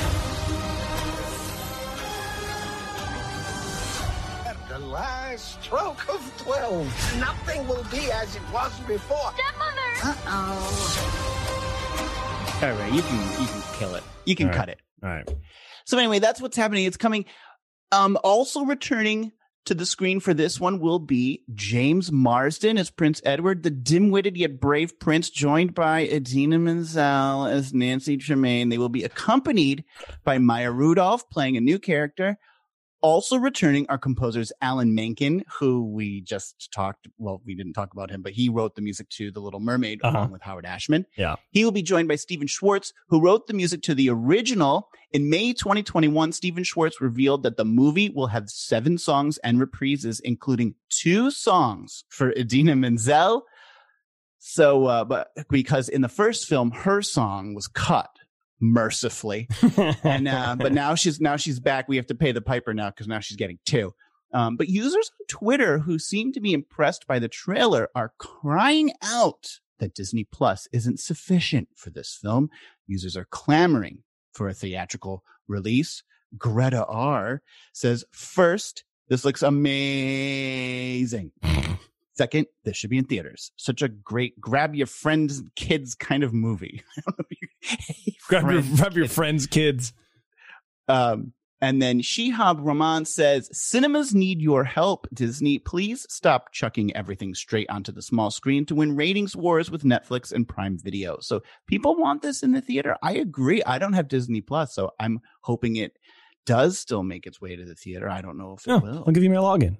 At the last stroke of twelve, nothing will be as it was before. Stepmother! Uh-oh. All right, you can you can kill it. You can All cut right. it. All right. So anyway, that's what's happening. It's coming. Um, also returning to the screen for this one will be James Marsden as Prince Edward, the dim-witted yet brave prince, joined by Idina Menzel as Nancy Tremaine. They will be accompanied by Maya Rudolph playing a new character. Also returning are composers Alan Menken, who we just talked, well, we didn't talk about him, but he wrote the music to The Little Mermaid Uh-huh. along with Howard Ashman. Yeah. He will be joined by Stephen Schwartz, who wrote the music to the original. In May twenty twenty-one, Stephen Schwartz revealed that the movie will have seven songs and reprises, including two songs for Idina Menzel. So, uh, but because in the first film, her song was cut mercifully. and uh, but now she's now she's back. We have to pay the piper now because now she's getting two. Um, but users on Twitter who seem to be impressed by the trailer are crying out that Disney Plus isn't sufficient for this film. Users are clamoring for a theatrical release. Greta R says, first, this looks amazing. Second, this should be in theaters. Such a great grab your friends and kids kind of movie. I don't know if you hey, grab, your, friends, grab your friends, kids. Um, and then Shihab Rahman says, cinemas need your help. Disney, please stop chucking everything straight onto the small screen to win ratings wars with Netflix and Prime Video. So people want this in the theater. I agree. I don't have Disney Plus, so I'm hoping it does still make its way to the theater. I don't know if it oh, will. I'll give you my login.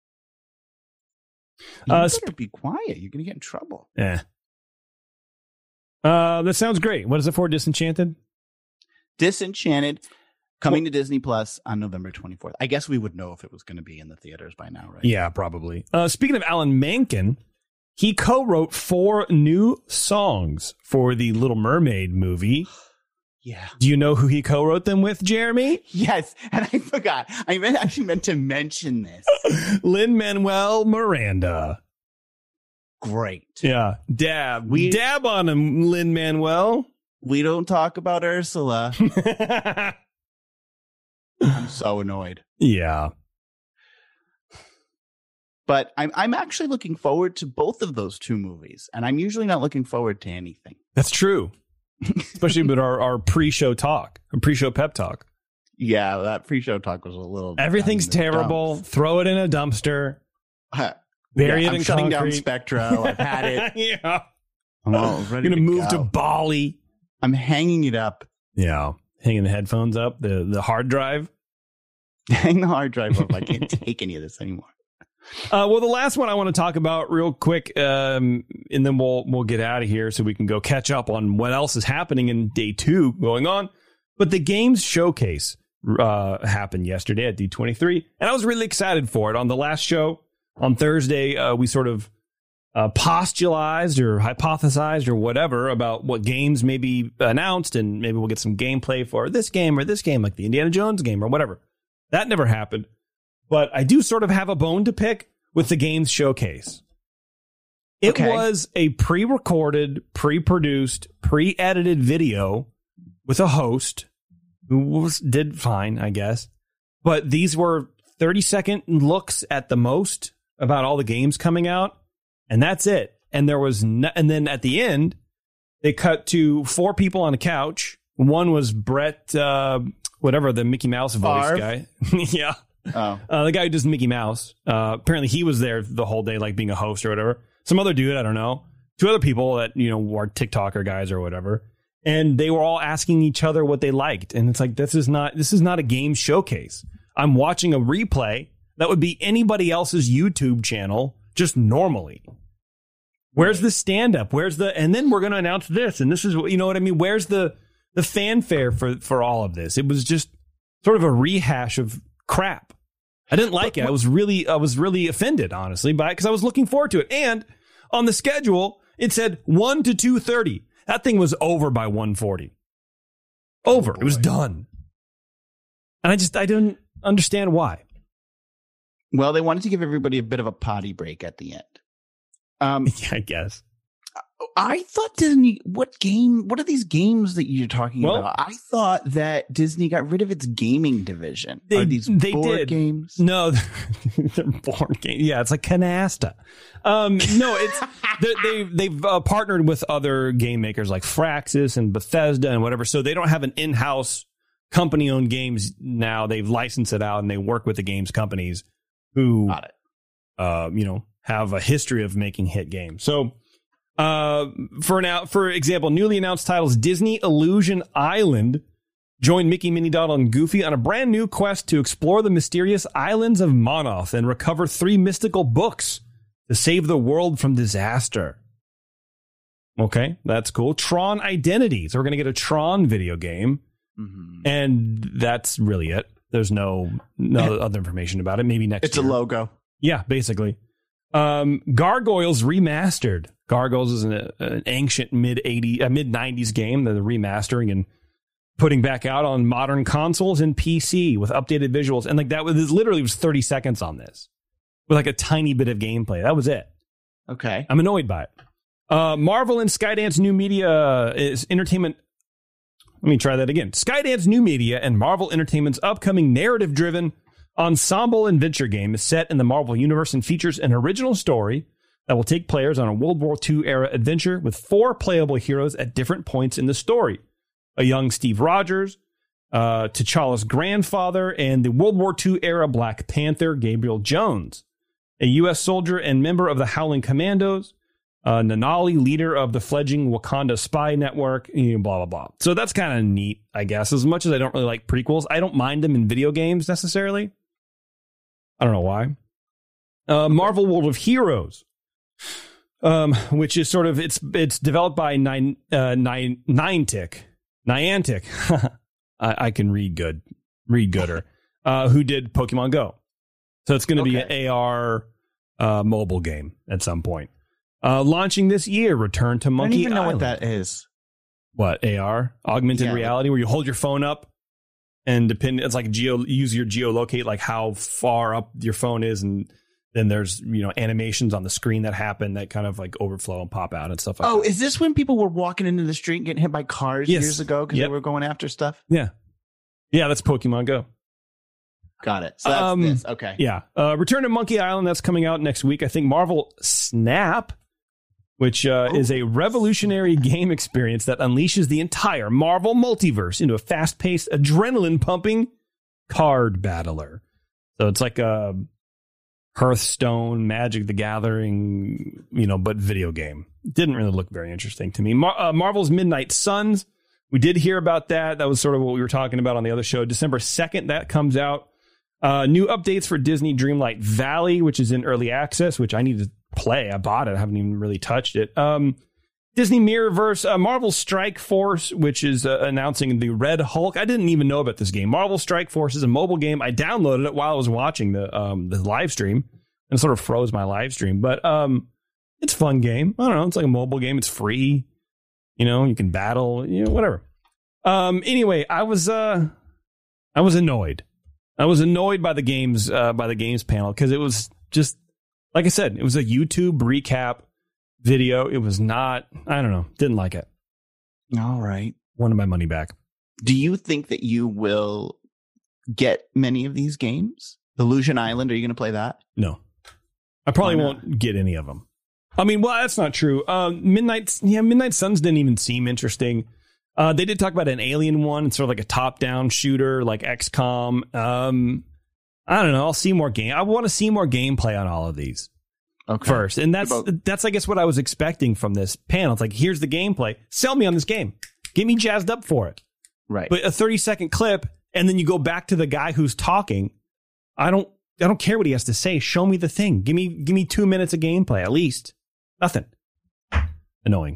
You uh, better sp- be quiet. You're going to get in trouble. Yeah. Uh, that sounds great. What is it for? Disenchanted? Disenchanted. Coming to Disney Plus on November twenty-fourth. I guess we would know if it was going to be in the theaters by now, right? Yeah, probably. Uh, speaking of Alan Menken, he co-wrote four new songs for the Little Mermaid movie. Yeah. Do you know who he co-wrote them with, Jeremy? Yes, and I forgot. I meant, actually meant to mention this. Lin-Manuel Miranda. Great. Yeah. Dab. We, Dab on him, Lin-Manuel. We don't talk about Ursula. I'm so annoyed. Yeah. But I'm I'm actually looking forward to both of those two movies. And I'm usually not looking forward to anything. That's true. Especially with our, our pre-show talk, our pre-show pep talk. Yeah, that pre-show talk was a little... Everything's terrible. Dumps. Throw it in a dumpster. Uh, bury yeah, it I'm in shutting concrete. down Spectro. I've had it. Yeah. I'm all ready I'm going to move go. to Bali. I'm hanging it up. Yeah. Hanging the headphones up, the, the hard drive. Hang the hard drive up. I can't take any of this anymore. Uh, well, the last one I want to talk about real quick, um, and then we'll we'll get out of here so we can go catch up on what else is happening in day two going on. But the Games Showcase uh, happened yesterday at D twenty-three, and I was really excited for it. On the last show on Thursday, uh, we sort of uh, postulized or hypothesized or whatever about what games may be announced, and maybe we'll get some gameplay for this game or this game, like the Indiana Jones game or whatever. That never happened. But I do sort of have a bone to pick with the Games Showcase. It okay. was a pre-recorded, pre-produced, pre-edited video with a host who was, did fine, I guess. But these were thirty-second looks at the most about all the games coming out, and that's it. And there was, no, and then at the end, they cut to four people on a couch. One was Brett, uh, whatever the Mickey Mouse voice Barf. guy, yeah. Oh, uh, the guy who does Mickey Mouse. Uh, apparently, he was there the whole day, like being a host or whatever. Some other dude, I don't know. Two other people that you know are TikToker guys or whatever, and they were all asking each other what they liked. And it's like this is not this is not a game showcase. I'm watching a replay that would be anybody else's YouTube channel just normally. Where's the stand up? Where's the and then we're going to announce this and this is what you know what I mean. Where's the the fanfare for for all of this? It was just sort of a rehash of crap. I didn't like it. I was really, I was really offended, honestly, by it because I was looking forward to it. And on the schedule, it said one to two thirty. That thing was over by one forty. Over. Oh, it was done. And I just, I didn't understand why. Well, they wanted to give everybody a bit of a potty break at the end. Um, yeah, I guess. I thought Disney, what game, what are these games that you're talking well, about? I thought that Disney got rid of its gaming division. They, are these they board did. games? No, they're board games. Yeah, it's like Canasta. Um, no, it's they, they, they've uh, partnered with other game makers like Firaxis and Bethesda and whatever. So they don't have an in-house company-owned games now. They've licensed it out and they work with the games companies who, Got it. Uh, you know, have a history of making hit games. So, Uh, for now, for example, newly announced titles Disney Illusion Island joined Mickey, Minnie, Donald, and Goofy on a brand new quest to explore the mysterious islands of Monoth and recover three mystical books to save the world from disaster. Okay, that's cool. Tron Identity. So we're going to get a Tron video game. Mm-hmm. And that's really it. There's no no other information about it. Maybe next it's year. It's a logo. Yeah, basically. Um, Gargoyles Remastered. Gargoyles is an, an ancient mid eighties, uh, mid nineties game. They're remastering and putting back out on modern consoles and P C with updated visuals. And like that was literally was thirty seconds on this with like a tiny bit of gameplay. That was it. Okay. I'm annoyed by it. Uh, Marvel and Skydance New Media is entertainment. Let me try that again. Skydance New Media and Marvel Entertainment's upcoming narrative-driven ensemble adventure game is set in the Marvel Universe and features an original story that will take players on a World War Two era adventure with four playable heroes at different points in the story. A young Steve Rogers, uh, T'Challa's grandfather, and the World War Two era Black Panther, Gabriel Jones. A U S soldier and member of the Howling Commandos, uh, Nanali, leader of the fledgling Wakanda spy network, you know, blah, blah, blah. So that's kind of neat, I guess. As much as I don't really like prequels, I don't mind them in video games necessarily. I don't know why. Uh, Marvel World of Heroes, um, which is sort of, it's it's developed by Nine, uh, Nine, Niantic. Niantic. I, I can read good, read gooder, uh, who did Pokemon Go. So it's going to okay. be an A R uh, mobile game at some point. Uh, launching this year, Return to Monkey I don't even know Island. what that is. What, A R? Augmented yeah. reality, where you hold your phone up and depend. It's like geo use your geolocate, like how far up your phone is, and then there's you know animations on the screen that happen that kind of like overflow and pop out and stuff like oh, that. Oh, is this when people were walking into the street and getting hit by cars yes. years ago because yep. they were going after stuff? Yeah, yeah, that's Pokemon Go. Got it. So that's um, this. Okay. Yeah. Uh, Return to Monkey Island, that's coming out next week. I think Marvel Snap, which uh, oh. is a revolutionary game experience that unleashes the entire Marvel multiverse into a fast-paced, adrenaline-pumping card battler. So it's like a Hearthstone, Magic the Gathering, you know, but video game. Didn't really look very interesting to me. Mar- uh, Marvel's Midnight Suns, we did hear about that. That was sort of what we were talking about on the other show. December second, that comes out. Uh, new updates for Disney Dreamlight Valley, which is in early access, which I need to play. I bought it. I haven't even really touched it. Um, Disney Mirrorverse, uh, Marvel Strike Force, which is uh, announcing the Red Hulk. I didn't even know about this game. Marvel Strike Force is a mobile game. I downloaded it while I was watching the um, the live stream and sort of froze my live stream. But um, it's a fun game. I don't know. It's like a mobile game. It's free. You know, you can battle, you know, whatever. Um, anyway, I was uh, I was annoyed. I was annoyed by the games uh, by the games panel because it was just, like I said, it was a YouTube recap video. It was not, I don't know, didn't like it. All right. Wanted my money back. Do you think that you will get many of these games? Illusion Island, are you going to play that? No. I probably won't get any of them. I mean, well, that's not true. Um, Midnight, yeah, Midnight Suns didn't even seem interesting. Uh, they did talk about an Alien one. It's sort of like a top-down shooter, like X COM. Um, I don't know. I'll see more game. I want to see more gameplay on all of these okay. first, and that's about- that's I guess what I was expecting from this panel. It's like, here's the gameplay. Sell me on this game. Get me jazzed up for it. Right. But a thirty second clip, and then you go back to the guy who's talking. I don't. I don't care what he has to say. Show me the thing. Give me give me two minutes of gameplay at least. Nothing. Annoying.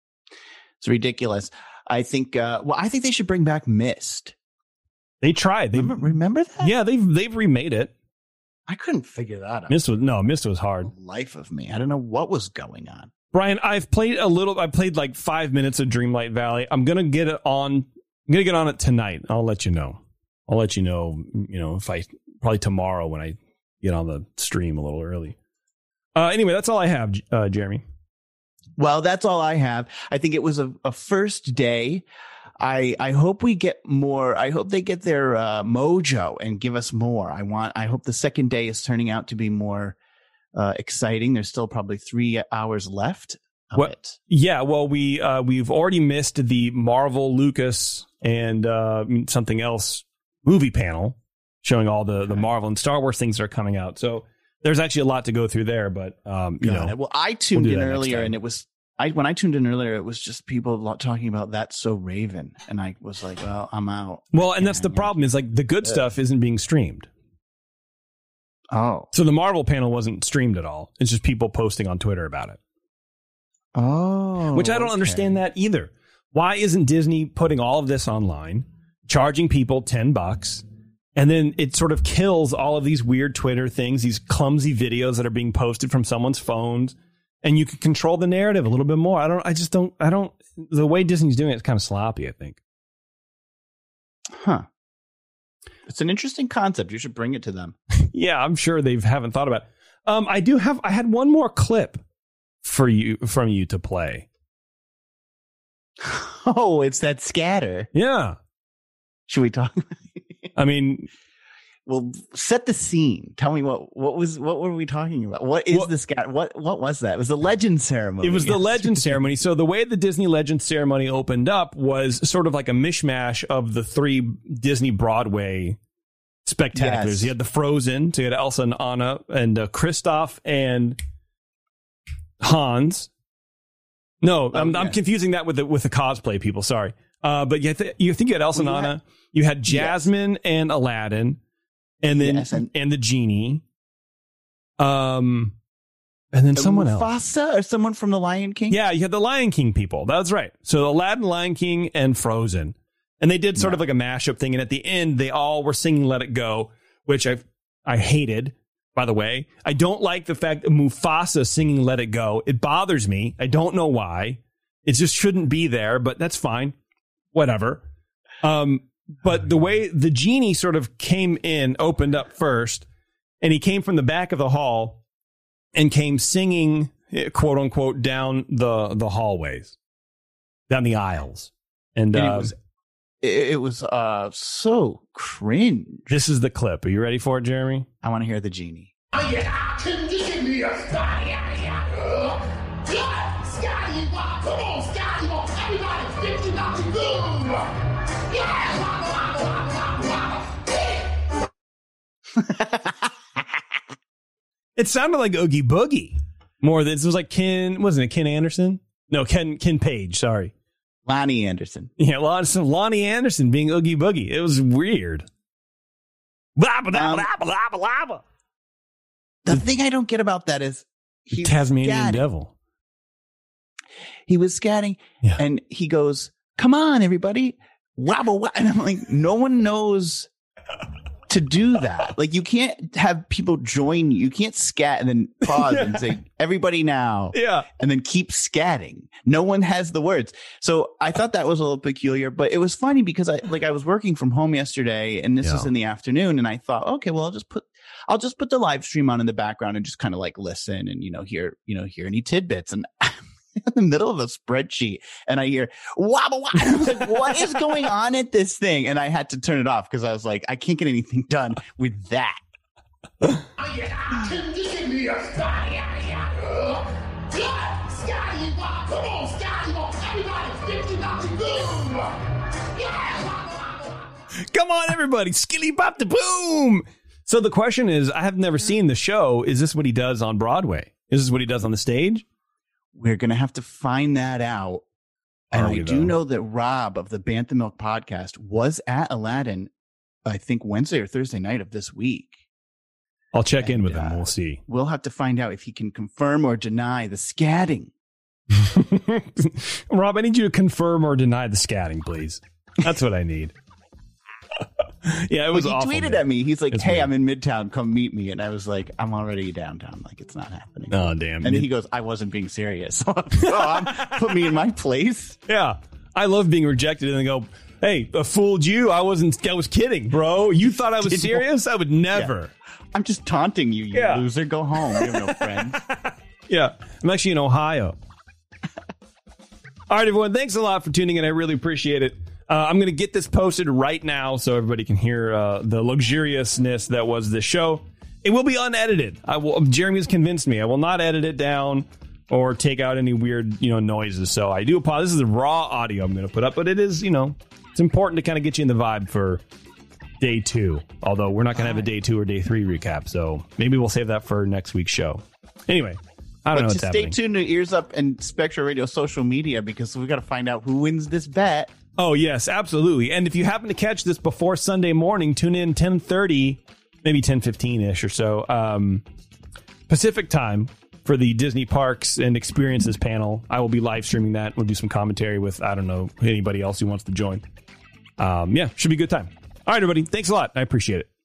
It's ridiculous. I think, uh, well, I think they should bring back Myst. They tried. They remember, remember that? Yeah, they've they've remade it. I couldn't figure that out. Myst was no, Myst was hard. The life of me. I don't know what was going on. Brian, I've played a little. I played like five minutes of Dreamlight Valley. I'm gonna get it on. I'm gonna get on it tonight. I'll let you know. I'll let you know. You know, if I probably tomorrow when I get on the stream a little early. Uh, anyway, that's all I have, uh, Jeremy. Well, that's all I have. I think it was a, a first day. I I hope we get more. I hope they get their uh, mojo and give us more. I want. I hope the second day is turning out to be more uh, exciting. There's still probably three hours left of well, it. Yeah. Well, we uh, we've already missed the Marvel, Lucas, and uh, something else movie panel showing all the the Marvel and Star Wars things that are coming out. So there's actually a lot to go through there. But um, you Got know, it. Well, I tuned we'll in earlier, and it was. I when I tuned in earlier, it was just people talking about That's So Raven, and I was like, "Well, I'm out." Well, and that's the problem is like the good Yeah. stuff isn't being streamed. Oh, So the Marvel panel wasn't streamed at all. It's just people posting on Twitter about it. oh, Which I don't okay. understand that either. Why isn't Disney putting all of this online, charging people ten bucks, and then it sort of kills all of these weird Twitter things, these clumsy videos that are being posted from someone's phones, and you can control the narrative a little bit more. I don't, I just don't, I don't, the way Disney's doing it is kind of sloppy, I think. Huh. It's an interesting concept. You should bring it to them. Yeah, I'm sure they haven't thought about it. Um, I do have, I had one more clip for you, from you to play. Oh, it's that scatter. Yeah. Should we talk? I mean, well, set the scene. Tell me what what was what were we talking about? What is well, the scatter? What what was that? It was the Legend ceremony. It was the Legend ceremony. So the way the Disney Legend ceremony opened up was sort of like a mishmash of the three Disney Broadway spectaculars. Yes. You had the Frozen, so you had Elsa and Anna and uh, Kristoff and Hans. No, oh, I'm, yeah. I'm confusing that with the with the cosplay people. Sorry, uh, but you th- you think you had Elsa well, and you Anna. had, you had Jasmine yes. and Aladdin, and then yes, and, and the genie. Um, and then someone Mufasa else, or someone from the Lion King. Yeah, you had the Lion King people. That's right. So Aladdin, Lion King, and Frozen, and they did sort yeah. of like a mashup thing. And at the end, they all were singing "Let It Go," which I I hated. By the way, I don't like the fact that Mufasa singing "Let It Go." It bothers me. I don't know why. It just shouldn't be there, but that's fine. Whatever. Um, but the way the genie sort of came in, opened up first, and he came from the back of the hall and came singing, quote unquote, down the, the hallways, down the aisles. And, and uh, it was, it was uh, so cringe. This is the clip. Are you ready for it, Jeremy? I want to hear the genie. Oh, yeah, condition me a Scotty. Yeah, Scotty, come on, Scotty, everybody, fifty dollars good. Yeah, it sounded like Oogie Boogie more than it was like Ken, wasn't it Ken Anderson? No, Ken Ken Page, sorry. Lonnie Anderson. Yeah, Lonnie Anderson being Oogie Boogie. It was weird. Blah, blah, blah, Um, blah, blah, blah, blah. The thing I don't get about that is he Tasmanian scatting. Devil. He was scatting, yeah. and he goes, "Come on, everybody, wobble, wobble." And I'm like, no one knows to do that. Like, you can't have people join you. You can't scat and then pause yeah. and say, "Everybody now," yeah, and then keep scatting. No one has the words. So I thought that was a little peculiar, but it was funny because I like I was working from home yesterday, and this yeah. was in the afternoon, and I thought, okay, well, I'll just put. I'll just put the live stream on in the background and just kind of like listen and, you know, hear, you know, hear any tidbits. And I'm in the middle of a spreadsheet and I hear wobble, wobble. I was like, what is going on at this thing? And I had to turn it off because I was like, I can't get anything done with that. Oh, yeah, condition me a Scotty. Yeah, Scotty, come on, Scotty, everybody, fifty dollars good. Yeah, come on, everybody, skilly bop the boom. So the question is, I have never seen the show. Is this what he does on Broadway? Is this what he does on the stage? We're going to have to find that out. And I do know that Rob of the Bantha Milk podcast was at Aladdin, I think Wednesday or Thursday night of this week. I'll check and, in with uh, him. We'll see. We'll have to find out if he can confirm or deny the scatting. Rob, I need you to confirm or deny the scatting, please. That's what I need. Yeah, it was well, he awful. tweeted man. at me. He's like, it's "Hey, weird. I'm in Midtown. Come meet me." And I was like, "I'm already downtown. Like, it's not happening." Oh, damn. And Mid- he goes, "I wasn't being serious." oh, I'm, put me in my place. Yeah, I love being rejected and they go, "Hey, I fooled you. I wasn't. I was kidding, bro. You thought I was Did serious? I would never." Yeah. I'm just taunting you, you yeah. loser. Go home. You have no friends. Yeah, I'm actually in Ohio. All right, everyone. Thanks a lot for tuning in. I really appreciate it. Uh, I'm going to get this posted right now so everybody can hear uh, the luxuriousness that was this show. It will be unedited. I will. Jeremy has convinced me. I will not edit it down or take out any weird, you know, noises. So I do apologize. This is the raw audio I'm going to put up, but it is, you know, it's important to kind of get you in the vibe for day two. Although we're not going to have a day two or day three recap, so maybe we'll save that for next week's show. Anyway. I don't but know just what's stay happening. tuned to Ears Up and Spectra Radio social media because we got to find out who wins this bet. Oh, yes, absolutely. And if you happen to catch this before Sunday morning, tune in ten thirty, maybe ten fifteen-ish or so, um, Pacific time for the Disney Parks and Experiences panel. I will be live streaming that. We'll do some commentary with, I don't know, anybody else who wants to join. Um, yeah, should be a good time. All right, everybody. Thanks a lot. I appreciate it.